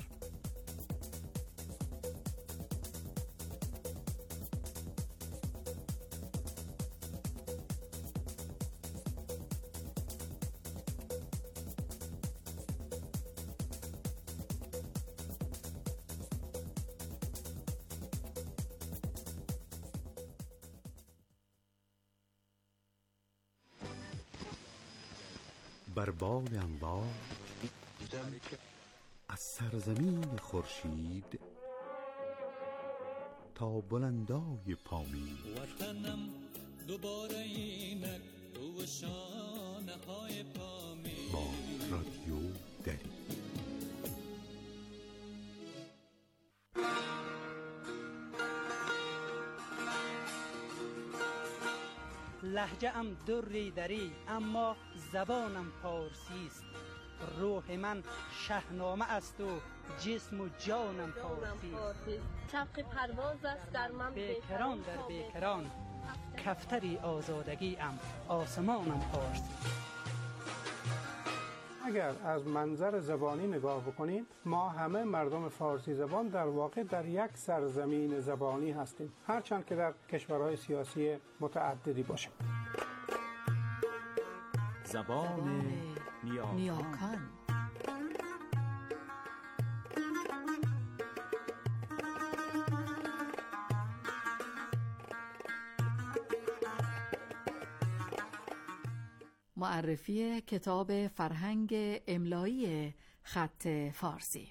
بر بال انوار از سرزمین خورشید تا بلندای پامین، وطنم دوباره اینک رو شانه های پامین با رادیو دری. لهجه ام دری دری اما زبانم پارسی است. روح من شهنامه است و جسم و جانم پارسی است. چرخ پرواز است در من بیکران در بیکران، کفتری آزادگی ام آسمانم پارسی. اگر از منظر زبانی نگاه بکنیم، ما همه مردم فارسی زبان در واقع در یک سرزمین زبانی هستیم، هرچند که در کشورهای سیاسی متعددی باشیم. زبان نیاکان, نیاکان. معرفی کتاب فرهنگ املایی خط فارسی.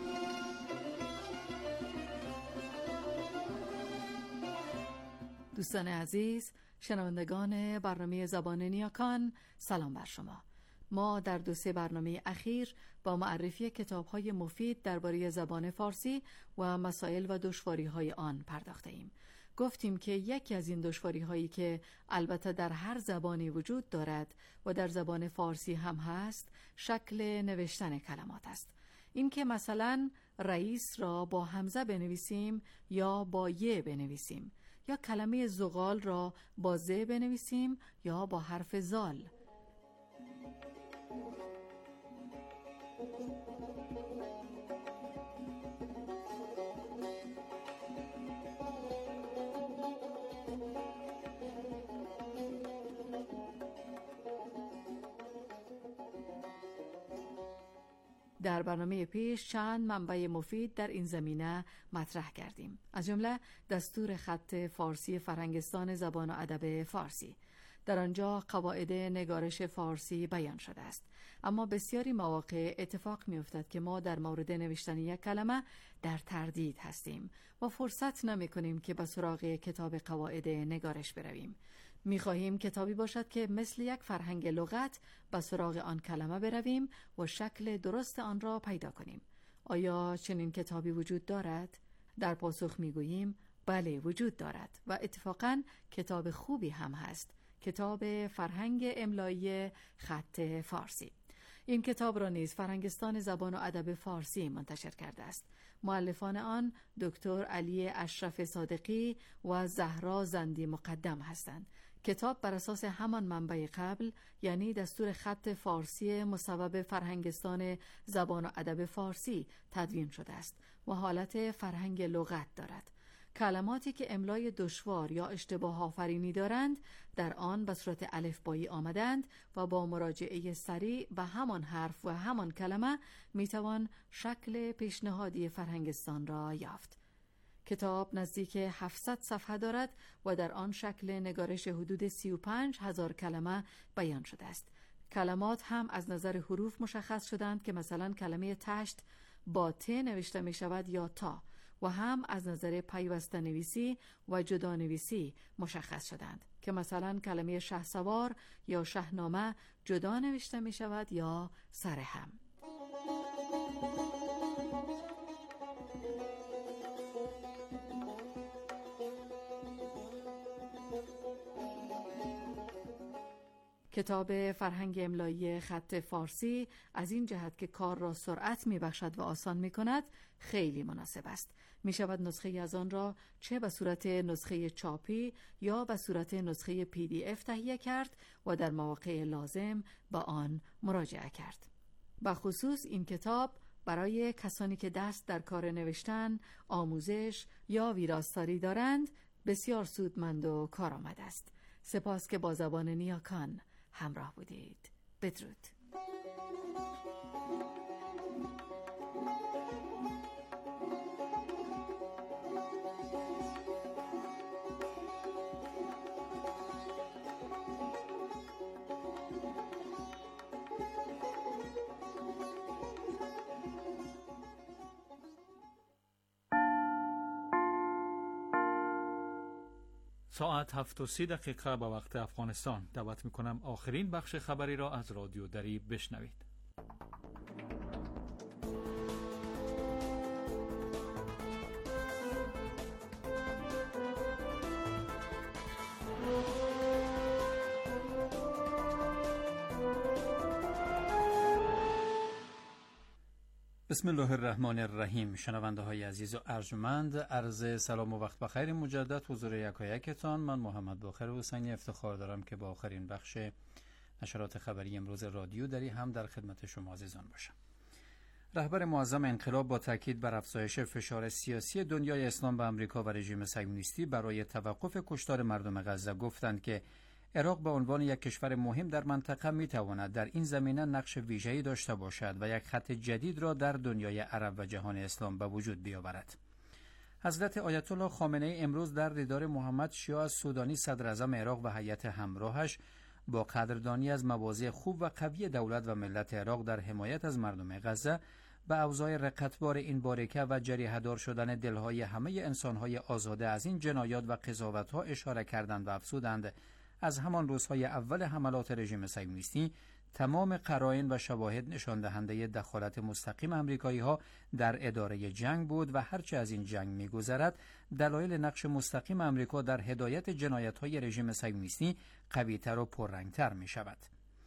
دوستان عزیز، شنوندگان برنامه زبان نیاکان، سلام بر شما. ما در دو سه برنامه اخیر با معرفی کتاب‌های مفید درباره زبان فارسی و مسائل و دشواری‌های آن پرداخته ایم. گفتیم که یکی از این دشواری‌هایی که البته در هر زبانی وجود دارد و در زبان فارسی هم هست، شکل نوشتن کلمات است. این که مثلا رئیس را با همزه بنویسیم یا با ی بنویسیم، یا کلمه زغال را با ز بنویسیم یا با حرف زال. در برنامه پیش چند منبع مفید در این زمینه مطرح کردیم، از جمله دستور خط فارسی فرهنگستان زبان و ادب فارسی. در آنجا قواعد نگارش فارسی بیان شده است، اما بسیاری مواقع اتفاق می افتد که ما در مورد نوشتن یک کلمه در تردید هستیم و فرصت نمی کنیم که به سراغ کتاب قواعد نگارش برویم. می خواهیم کتابی باشد که مثل یک فرهنگ لغت به سراغ آن کلمه برویم و شکل درست آن را پیدا کنیم. آیا چنین کتابی وجود دارد؟ در پاسخ می گوییم بله وجود دارد و اتفاقاً کتاب خوبی هم هست، کتاب فرهنگ املایی خط فارسی. این کتاب را نیز فرهنگستان زبان و ادب فارسی منتشر کرده است. مؤلفان آن دکتر علی اشرف صادقی و زهرا زندی مقدم هستند. کتاب بر اساس همان منبع قبل، یعنی دستور خط فارسی مصوب فرهنگستان زبان و ادب فارسی تدوین شده است و حالت فرهنگ لغت دارد. کلماتی که املای دشوار یا اشتباه آفرینی دارند در آن به صورت الفبایی آمدند و با مراجعه سریع به همان حرف و همان کلمه میتوان شکل پیشنهادی فرهنگستان را یافت. کتاب نزدیک هفتصد صفحه دارد و در آن شکل نگارش حدود سی و پنج هزار کلمه بیان شده است. کلمات هم از نظر حروف مشخص شدند که مثلا کلمه تشت با ت نوشته می شود یا تا، و هم از نظر پیوسته نویسی و جدا نویسی مشخص شدند که مثلا کلمه شهسوار یا شهنامه جدا نوشته می شود یا سر هم. کتاب فرهنگ املایی خط فارسی از این جهت که کار را سرعت می‌بخشد و آسان می‌کند خیلی مناسب است. می‌شود نسخه از آن را چه به صورت نسخه چاپی یا به صورت نسخه پی دی اف تهیه کرد و در مواقع لازم با آن مراجعه کرد. به خصوص این کتاب برای کسانی که دست در کار نوشتن، آموزش یا ویراستاری دارند بسیار سودمند و کارآمد است. سپاس که با زبان نیاکان همراه بودید. بدرود. ساعت هفت و سی دقیقه به وقت افغانستان. دعوت میکنم آخرین بخش خبری را از رادیو دری بشنوید. بسم الله الرحمن الرحیم. شنونده های عزیز و ارجمند، عرض سلام و وقت بخیر مجدد حضور یکایکتان. من محمد باقر حسینی افتخار دارم که با آخرین بخش نشرات خبری امروز رادیو دری هم در خدمت شما عزیزان باشم. رهبر معظم انقلاب با تاکید بر افزایش فشار سیاسی دنیای اسلام به آمریکا و رژیم صهیونیستی برای توقف کشتار مردم غزه گفتند که عراق به عنوان یک کشور مهم در منطقه می تواند در این زمینه نقش ویژه‌ای داشته باشد و یک خط جدید را در دنیای عرب و جهان اسلام به وجود بیاورد. حضرت آیت الله خامنه ای امروز در دیدار محمد شیعه السودانی صدر اعظم عراق و هیئت همراهش با قدردانی از مواضع خوب و قوی دولت و ملت عراق در حمایت از مردم غزه به اوضاع رقتبار این باریکه و جریحه‌دار شدن دلهای همه انسان‌های آزاده از این جنایات و قضاوت‌ها اشاره کردند و افزودند از همان روزهای اول حملات رژیم صهیونیستی تمام قرائن و شواهد نشان دهنده دخالت مستقیم آمریکایی‌ها در اداره جنگ بود و هرچه از این جنگ می‌گذرد دلایل نقش مستقیم آمریکا در هدایت جنایت‌های رژیم صهیونیستی قوی‌تر و پررنگ‌تر می‌شود.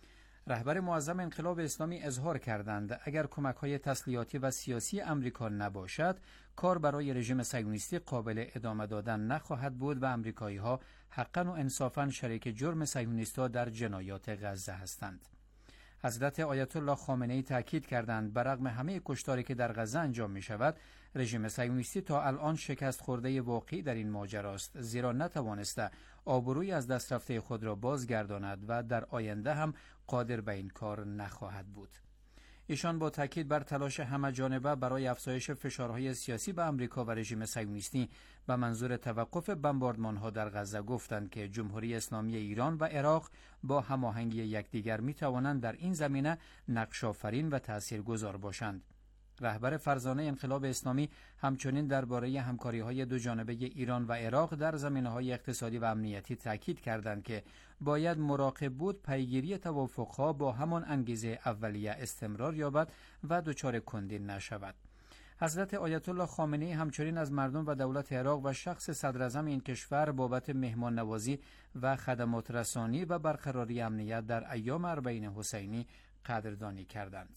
رهبر معظم انقلاب اسلامی اظهار کردند اگر کمک‌های تسلیحاتی و سیاسی آمریکا نباشد کار برای رژیم صهیونیستی قابل ادامه دادن نخواهد بود و آمریکایی‌ها حقاً و انصافاً شریک جرم صهیونیست‌ها در جنایات غزه هستند. حضرت آیت الله خامنه ای تاکید کردند برغم همه کشتاری که در غزه انجام می‌شود رژیم صهیونیستی تا الان شکست خورده واقعی در این ماجرا است، زیرا نتوانسته آبروی از دست رفته خود را بازگرداند و در آینده هم قادر به این کار نخواهد بود. ایشان با تاکید بر تلاش همه‌جانبه برای افزایش فشارهای سیاسی به آمریکا و رژیم صهیونیستی به منظور توقف بمباردمان‌ها در غزه گفتند که جمهوری اسلامی ایران و عراق با هماهنگی یکدیگر می‌توانند در این زمینه نقش‌آفرین و تاثیرگذار باشند. رهبر فرزانه انقلاب اسلامی همچنین درباره همکاری‌های دو جانبه ایران و عراق در زمینه‌های اقتصادی و امنیتی تاکید کردند که باید مراقب بود پیگیری توافق‌ها با همان انگیزه اولیه استمرار یابد و دچار کندی نشود. حضرت آیت الله خامنه ای همچنین از مردم و دولت عراق و شخص صدر اعظم این کشور بابت مهمان نوازی و خدمات رسانی و برقراری امنیت در ایام اربعین حسینی قدردانی کردند.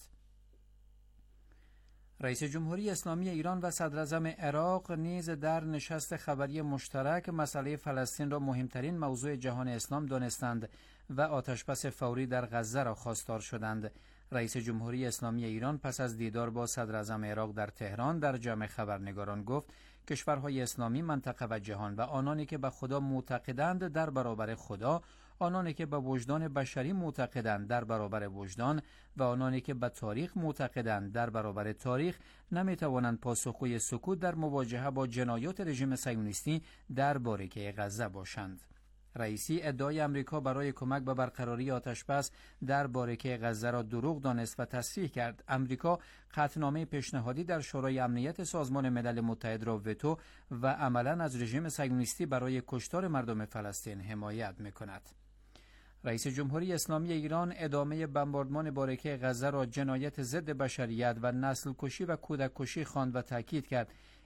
رئیس جمهوری اسلامی ایران و صدر اعظم عراق نیز در نشست خبری مشترک مسئله فلسطین را مهمترین موضوع جهان اسلام دانستند و آتشبس فوری در غزه را خواستار شدند. رئیس جمهوری اسلامی ایران پس از دیدار با صدر اعظم عراق در تهران در جمع خبرنگاران گفت کشورهای اسلامی، منطقه و جهان و آنانی که به خدا معتقدند در برابر خدا، آنانی که به وجدان بشری معتقدند در برابر وجدان و آنانی که به تاریخ معتقدند در برابر تاریخ نمیتوانند پاسخگوی سکوت در مواجهه با جنایات رژیم صهیونیستی در باریکه غزه باشند. رئیسی ادعای آمریکا برای کمک به برقراری آتشبس در باریکه غزه را دروغ دانست و تصریح کرد آمریکا قطعنامه پیشنهادی در شورای امنیت سازمان ملل متحد را وتو و عملاً از رژیم صهیونیستی برای کشتار مردم فلسطین حمایت می‌کند. رئیس جمهوری اسلامی ایران ادامه بمباردمان باریکه غزه را جنایت ضد بشریت و نسل کشی و کودک کشی خواند و تاکید کرد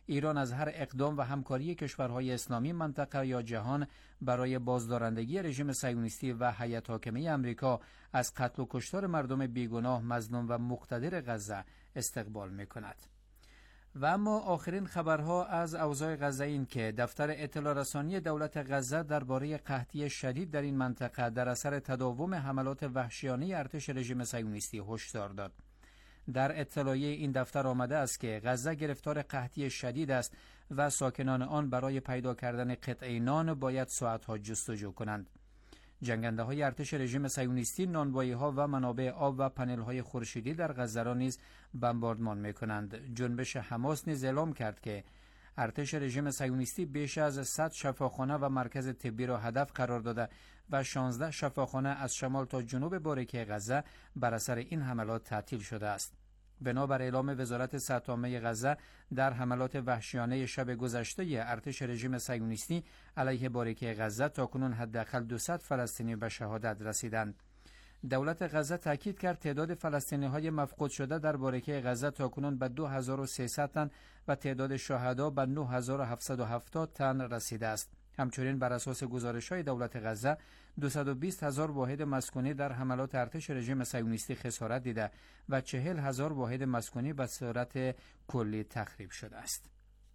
ایران از هر اقدام و همکاری کشورهای اسلامی منطقه یا جهان برای بازدارندگی رژیم صهیونیستی و هیئت حاکمه آمریکا از قتل و کشتار مردم بیگناه، مظلوم و مقتدر غزه استقبال می‌کند. و اما آخرین خبرها از اوضاع غزه این که دفتر اطلاع رسانی دولت غزه درباره قحطی شدید در این منطقه در اثر تداوم حملات وحشیانه ارتش رژیم صهیونیستی هشدار داد. در اطلاعیه این دفتر آمده است که غزه گرفتار قحطی شدید است و ساکنان آن برای پیدا کردن قطعه نان باید ساعتها جستجو کنند. جنگنده های ارتش رژیم صهیونیستی نانوایی ها و منابع آب و پنل های خورشیدی در غزه را نیز بمباردمان می کنند. جنبش حماس نیز اعلام کرد که ارتش رژیم صهیونیستی بیش از صد شفاخانه و مرکز طبی را هدف قرار داده و شانزده شفاخانه از شمال تا جنوب باریکه غزه بر اثر این حملات تعطیل شده است. بنابر اعلام وزارت صحت عامه غزه در حملات وحشیانه شب گذشته ارتش رژیم صهیونیستی علیه باریکه غزه تاکنون حداقل دویست فلسطینی به شهادت رسیدند. دولت غزه تاکید کرد تعداد فلسطینی‌های مفقود شده در باریکه غزه تاکنون به دو هزار و سیصد تن و تعداد شهدا به نه هزار و هفتصد و هفتاد تن رسیده است. همچنین بر اساس گزارش‌های دولت غزه دویست و بیست هزار واحد مسکونی در حملات ارتش رژیم صهیونیستی خسارت دیده و چهل هزار واحد مسکونی به صورت کلی تخریب شده است.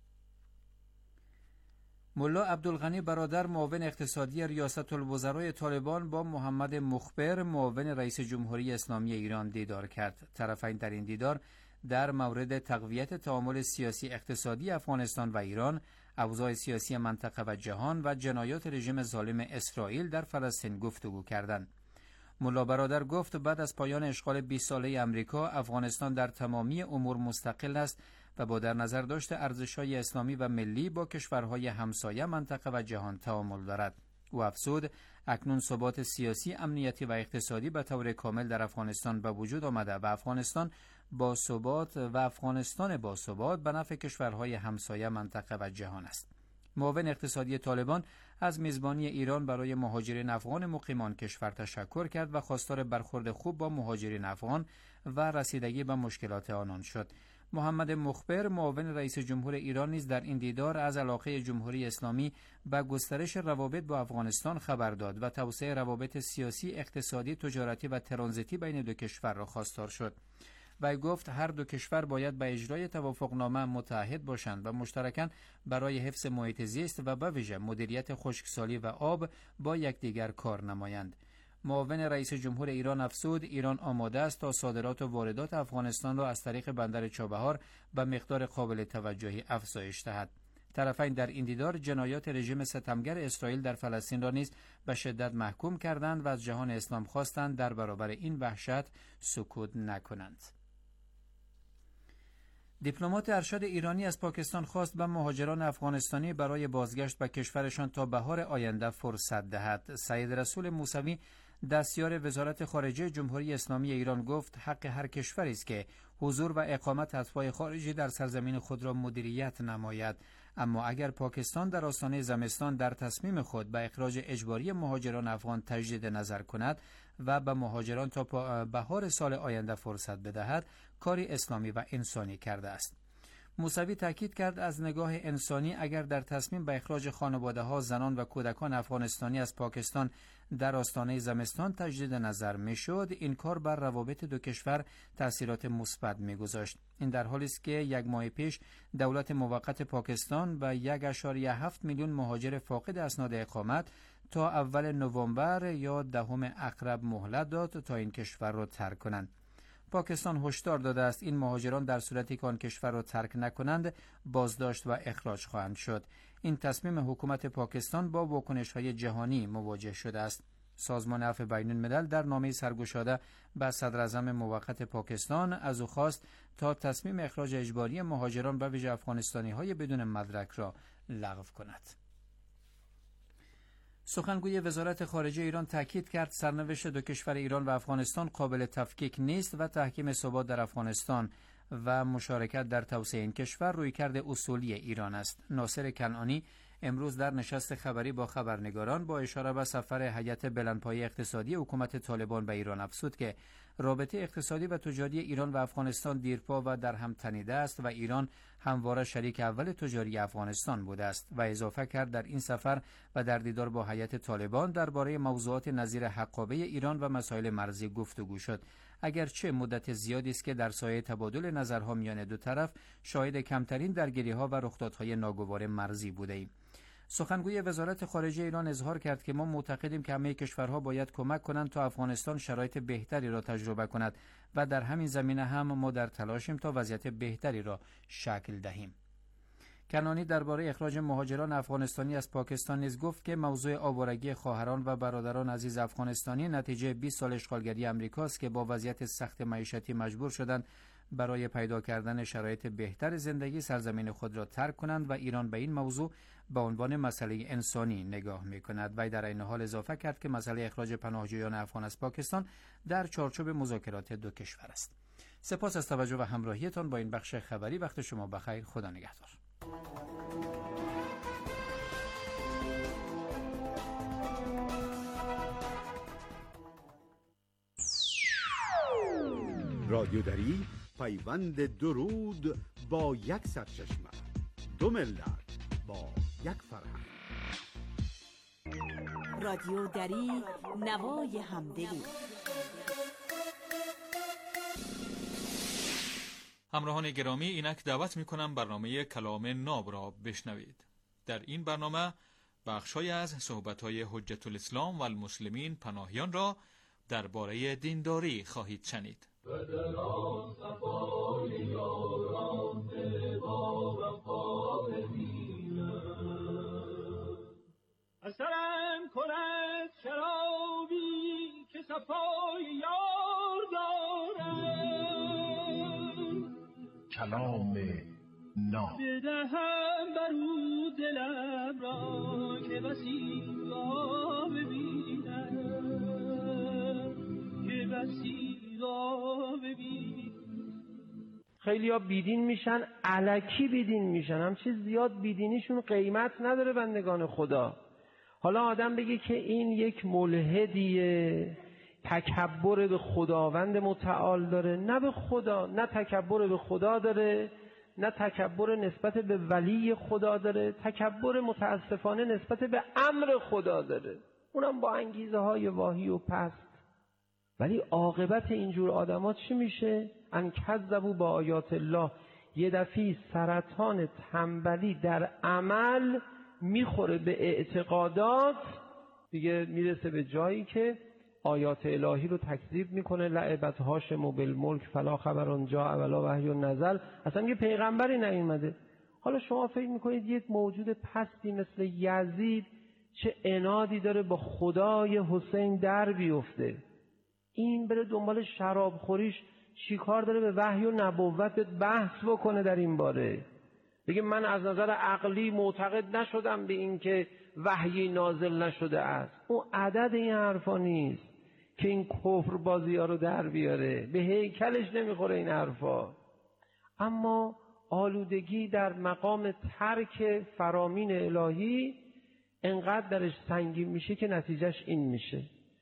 ملا عبدالغنی برادر معاون اقتصادی ریاست الوزرای طالبان با محمد مخبر معاون رئیس جمهوری اسلامی ایران دیدار کرد. طرفین در این دیدار در مورد تقویت تعامل سیاسی اقتصادی افغانستان و ایران، اوضاع سیاسی منطقه و جهان و جنایات رژیم ظالم اسرائیل در فلسطین گفتگو کردند. ملا برادر گفت بعد از پایان اشغال بیست ساله امریکا، افغانستان در تمامی امور مستقل است و با در نظر داشت ارزش‌های اسلامی و ملی با کشورهای همسایه منطقه و جهان تعامل دارد. او افزود اکنون ثبات سیاسی، امنیتی و اقتصادی به طور کامل در افغانستان به وجود آمده و افغانستان با ثبات و افغانستان با ثبات به نفع کشورهای همسایه منطقه و جهان است. معاون اقتصادی طالبان از میزبانی ایران برای مهاجرین افغان مقیمان کشور تشکر کرد و خواستار برخورد خوب با مهاجرین افغان و رسیدگی به مشکلات آنان شد. محمد مخبر معاون رئیس جمهور ایران نیز در این دیدار از علاقه جمهوری اسلامی به گسترش روابط با افغانستان خبر داد و توسعه روابط سیاسی، اقتصادی، تجارتی و ترانزیتی بین دو کشور را خواستار شد. و گفت هر دو کشور باید به اجرای توافقنامه متعهد باشند و مشترکاً برای حفظ محیط زیست و به ویژه مدیریت خشکسالی و آب با یکدیگر کار نمایند. معاون رئیس جمهور ایران افزود ایران آماده است تا صادرات و واردات افغانستان را از طریق بندر چابهار به مقدار قابل توجهی افزایش دهد. طرفین در این دیدار جنایات رژیم ستمگر اسرائیل در فلسطین را نیز به شدت محکوم کردند و از جهان اسلام خواستند در برابر این وحشت سکوت نکنند. دیپلمات ارشد ایرانی از پاکستان خواست به مهاجران افغانستانی برای بازگشت به کشورشان تا بهار آینده فرصت دهد. سید رسول موسوی دستیار وزارت خارجه جمهوری اسلامی ایران گفت حق هر کشوری است که حضور و اقامت اتباع خارجی در سرزمین خود را مدیریت نماید، اما اگر پاکستان در آستانه زمستان در تصمیم خود به اخراج اجباری مهاجران افغان تجدید نظر کند و به مهاجران تا بهار سال آینده فرصت بدهد، کاری اسلامی و انسانی کرده است. موسوی تاکید کرد از نگاه انسانی اگر در تصمیم به اخراج خانواده‌ها، زنان و کودکان افغانستانی از پاکستان در آستانه زمستان تجدید نظر میشد، این کار بر روابط دو کشور تاثیرات مثبت میگذاشت. این در حالی است که یک ماه پیش دولت موقت پاکستان به یک ممیز هفت میلیون مهاجر فاقد اسناد اقامت تا اول نوامبر یا دهم اقرب مهلت داد تا این کشور را ترک کنند. پاکستان هشدار داده است این مهاجران در صورتی که آن کشور را ترک نکنند بازداشت و اخراج خواهند شد. این تصمیم حکومت پاکستان با واکنش‌های جهانی مواجه شده است. سازمان عفو بین الملل در نامه سرگشاده به صدر اعظم موقت پاکستان از او خواست تا تصمیم اخراج اجباری مهاجران به ویژه افغانستانی‌های بدون مدرک را لغو کند. سخنگوی وزارت خارجه ایران تاکید کرد سرنوشت دو کشور ایران و افغانستان قابل تفکیک نیست و تحکیم ثبات در افغانستان و مشارکت در توسعه این کشور رویکرد اصولی ایران است. ناصر کنعانی امروز در نشست خبری با خبرنگاران با اشاره به سفر هیئت بلندپایه اقتصادی حکومت طالبان به ایران افزود که رابطه اقتصادی و تجاری ایران و افغانستان دیرپا و در هم تنیده است و ایران همواره شریک اول تجاری افغانستان بوده است و اضافه کرد در این سفر و در دیدار با هیئت طالبان درباره موضوعات نظیر حقابه ایران و مسائل مرزی گفتگو شد. اگرچه مدت زیادی است که در سایه تبادل نظرها میان دو طرف شاهد کمترین درگیری‌ها و رخدادهای ناگوار مرزی بوده‌ایم. سخنگوی وزارت خارجه ایران اظهار کرد که ما معتقدیم که همه کشورها باید کمک کنند تا افغانستان شرایط بهتری را تجربه کند و در همین زمینه هم ما در تلاشیم تا وضعیت بهتری را شکل دهیم. کنانی درباره اخراج مهاجران افغانستانی از پاکستان نیز گفت که موضوع آوارگی خواهران و برادران عزیز افغانستانی نتیجه بیست سال اشغالگری امریکاست که با وضعیت سخت معیشتی مجبور شدند برای پیدا کردن شرایط بهتر زندگی سرزمین خود را ترک کنند و ایران به این موضوع به عنوان مسئله انسانی نگاه می‌کند. و در این حال اضافه کرد که مسئله اخراج پناهجویان افغان از پاکستان در چارچوب مذاکرات دو کشور است. سپاس از توجه و همراهیتان با این بخش خبری. وقت شما بخیر. خدا نگهدار. رادیودری پیوند درود با یک سرچشمه، دو ملت با یک فرهنگ. رادیودری نوای همدلی. همراهان گرامی، اینک دعوت می کنم برنامه کلام ناب را بشنوید. در این برنامه بخشای از صحبت‌های حجت الاسلام و المسلمین پناهیان را درباره دینداری خواهید شنید. اثرم کند شرابی که صفای یار دارم، کلام ناب بدهم برو دلم را که بسی را ببینم، که بسی را ببینم. خیلی ها بیدین میشن، الکی بیدین میشن، همچه زیاد بیدینیشون قیمت نداره بندگان خدا. حالا آدم بگه که این یک ملحدیه، تکبر به خداوند متعال داره، نه به خدا، نه تکبر به خدا داره، نه تکبر نسبت به ولی خدا داره، تکبر متاسفانه نسبت به امر خدا داره، اونم با انگیزه های واهی و پست. ولی عاقبت اینجور آدمات چی میشه؟ ان کذبوا با آیات الله. یه دفعی سرطان تنبلی در عمل میخوره به اعتقادات، دیگه میرسه به جایی که آیات الهی رو تکذیب میکنه. لعبت هاشم بالملک فلا خبر جاء ولا وحی نزل. اصلا یه پیغمبری نیومده. حالا شما فکر میکنید یک موجود پستی مثل یزید چه عنادی داره با خدای حسین در بیفته؟ این بره دنبال شراب خوریش، چی کار داره به وحی و نبوت بحث بکنه در این باره؟ بگه من از نظر عقلی معتقد نشدم به این که وحی نازل نشده است. اون عدد این حرفا نیست که این کفر بازی ها رو در بیاره، به هیکلش نمیخوره این حرفا. اما آلودگی در مقام ترک فرامین الهی انقدر درش سنگین میشه که نتیجهش این میشه.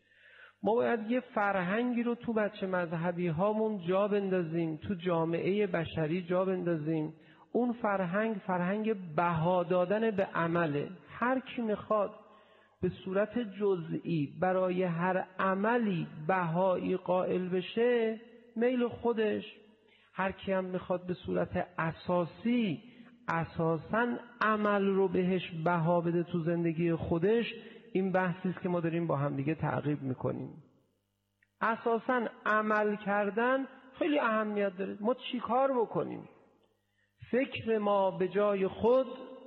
ما باید یه فرهنگی رو تو بچه مذهبی هامون جا بندازیم، تو جامعه بشری جا بندازیم. اون فرهنگ فرهنگ بها دادن به عمله. هر کی میخواد به صورت جزئی برای هر عملی بهایی قائل بشه میل خودش، هر کی هم میخواد به صورت اساسی اساساً عمل رو بهش بها بده تو زندگی خودش، این بحثی است که ما داریم با هم دیگه تعقیب میکنیم. اساساً عمل کردن خیلی اهمیت داره. ما چی کار بکنیم؟ فکر ما به جای خود،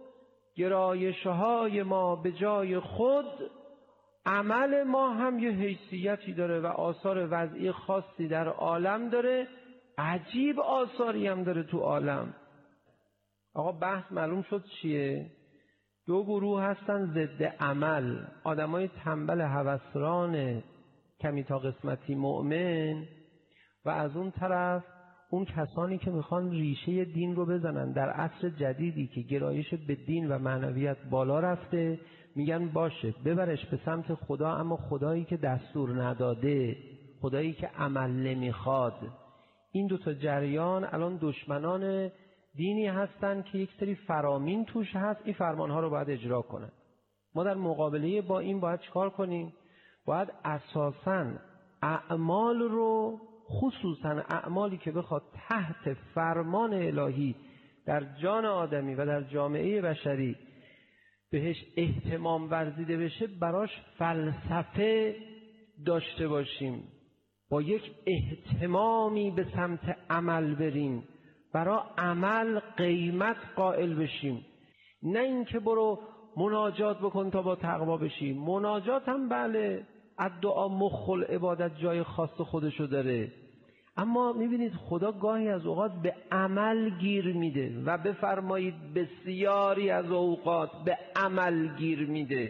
گرایش‌های ما به جای خود، عمل ما هم یه حیثیتی داره و آثار وضعی خاصی در عالم داره. عجیب آثاری هم داره تو عالم. آقا بحث معلوم شد چیه؟ دو گروه هستن ضد عمل، آدمای تنبل هوسران کمی تا قسمتی مؤمن، و از اون طرف اون کسانی که میخوان ریشه دین رو بزنن در عصر جدیدی که گرایش به دین و معنویت بالا رفته، میگن باشه ببرش به سمت خدا، اما خدایی که دستور نداده، خدایی که عمل نمیخواد. این دو تا جریان الان دشمنان دینی هستن که یک سری فرامین توش هست، این فرمانها رو باید اجرا کنن. ما در مقابله با این باید چیکار کنیم؟ باید اساساً اعمال رو، خصوصاً اعمالی که بخواد تحت فرمان الهی در جان آدمی و در جامعه بشری بهش اهتمام ورزیده بشه، براش فلسفه داشته باشیم، با یک اهتمامی به سمت عمل بریم، برای عمل قیمت قائل بشیم. نه اینکه برو مناجات بکن تا با تقوا بشی. مناجات هم بله، الدعا مخ العبادت جای خاص خودشو داره، اما میبینید خدا گاهی از اوقات به عمل گیر میده و بفرمایید بسیاری از اوقات به عمل گیر میده.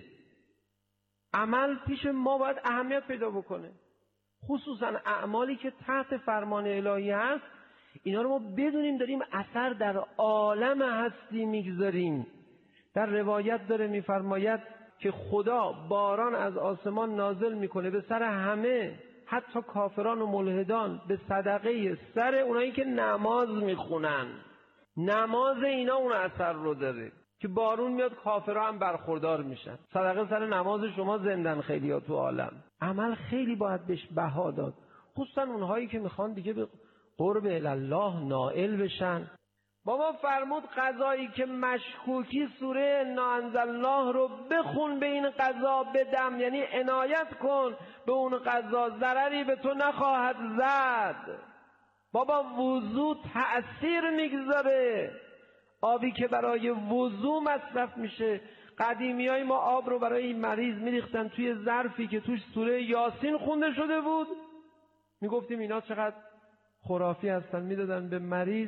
عمل پیش ما باید اهمیت پیدا بکنه، خصوصا اعمالی که تحت فرمان الهی هست. اینا رو ما بدونیم داریم اثر در عالم هستی میگذاریم. در روایت داره میفرماید که خدا باران از آسمان نازل میکنه به سر همه، حتی کافران و ملحدان، به صدقه سر اونایی که نماز میخونن. نماز اینا اون اثر رو داره که بارون میاد، کافرها هم برخوردار میشن. صدقه سر نماز شما زندن خیلی ها تو عالم. عمل خیلی باید بهش بها داد، خصوصا اونهایی که میخوان دیگه به قرب الله نائل بشن. بابا فرمود قضایی که مشکوکی سوره انا انزلناه رو بخون، به این قضا بدم، یعنی عنایت کن به اون قضا، ضرری به تو نخواهد زد. بابا وضو تأثیر میگذاره. آبی که برای وضو مصرف میشه، قدیمی های ما آب رو برای این مریض میریختن توی ظرفی که توش سوره یاسین خونده شده بود. میگفتیم اینا چقدر خرافی هستن، میدادن به مریض،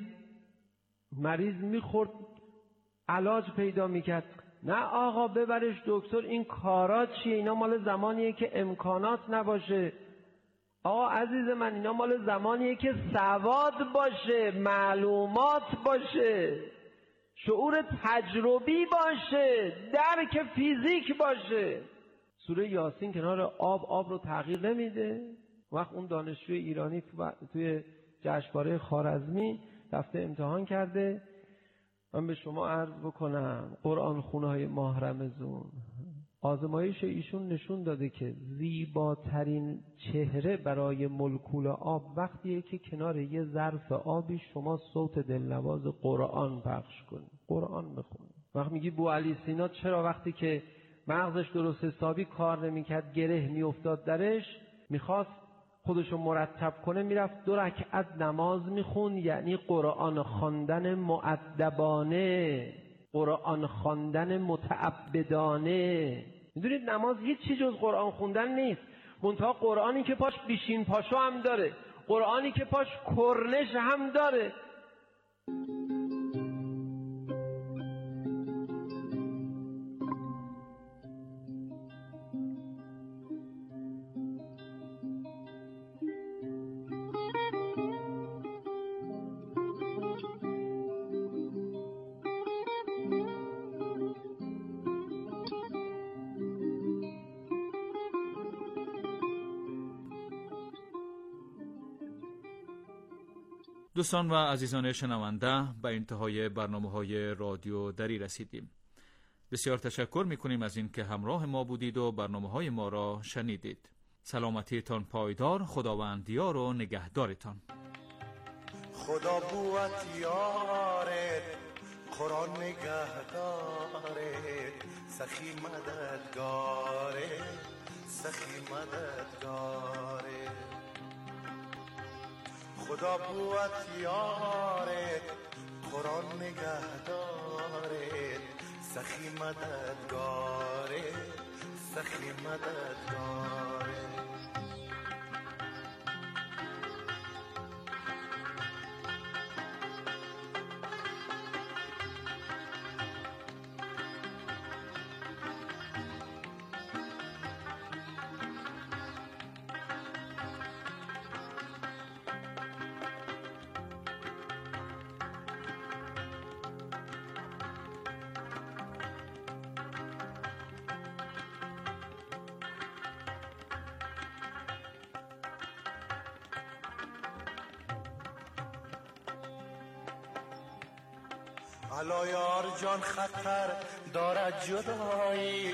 مریض میخورد علاج پیدا میکرد. نه آقا ببرش دکتر، این کارا چیه؟ اینا مال زمانیه که امکانات نباشه. آقا عزیز من، اینا مال زمانیه که سواد باشه، معلومات باشه، شعور تجربی باشه، درک فیزیک باشه. سوره یاسین کنار آب، آب رو تغییر نمیده. وقت اون دانشجوی ایرانی توی جشنواره خوارزمی رفته امتحان کرده. من به شما عرض بکنم قرآن خونه های ماه رمضان، آزمایش ایشون نشون داده که زیباترین چهره برای مولکول آب وقتیه که کنار یه ظرف آبی شما صوت دلنواز قرآن پخش کنید، قرآن بخونید. وقت میگی بو علی سینا چرا وقتی که مغزش درست حسابی کار نمیکرد، گره میافتاد درش، میخواست خودشو مرتب کنه، میرفت دو رکعت نماز میخون، یعنی قرآن خواندن مؤدبانه، قرآن خواندن متعبدانه. میدونید نماز هیچ چیز جز قرآن خوندن نیست، منتها قرآنی که پاش بیشین پاشو هم داره، قرآنی که پاش کرنش هم داره. دوستان و عزیزان شنونده، به انتهای برنامه‌های رادیو دری رسیدیم. بسیار تشکر می‌کنیم از اینکه همراه ما بودید و برنامه‌های ما را شنیدید. سلامتیتان پایدار، خداوند یار و نگهدارتان. خدا بوت یارت، قرآن نگهدارت، سخی مددگارت، سخی مددگارت. خدا بوت یارت، قرآن نگهدارت، سخی مددگارت، سخی مددگارت. الا یار جان خطر دارد جدایی،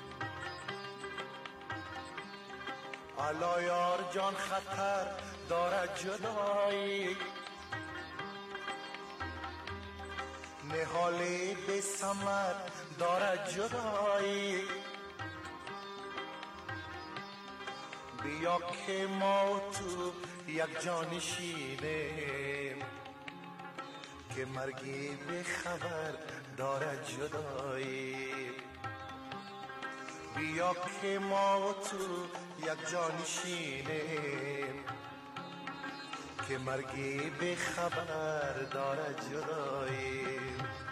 الا یار جان خطر دارد جدایی، نهالی به ثمر دارد جدایی. بیا که ما و تو یک جانشینیم که مرگی به خبر دارد جدایی. بیا که ما و تو یک جانشینیم که مرگی به خبر دارد جدایی.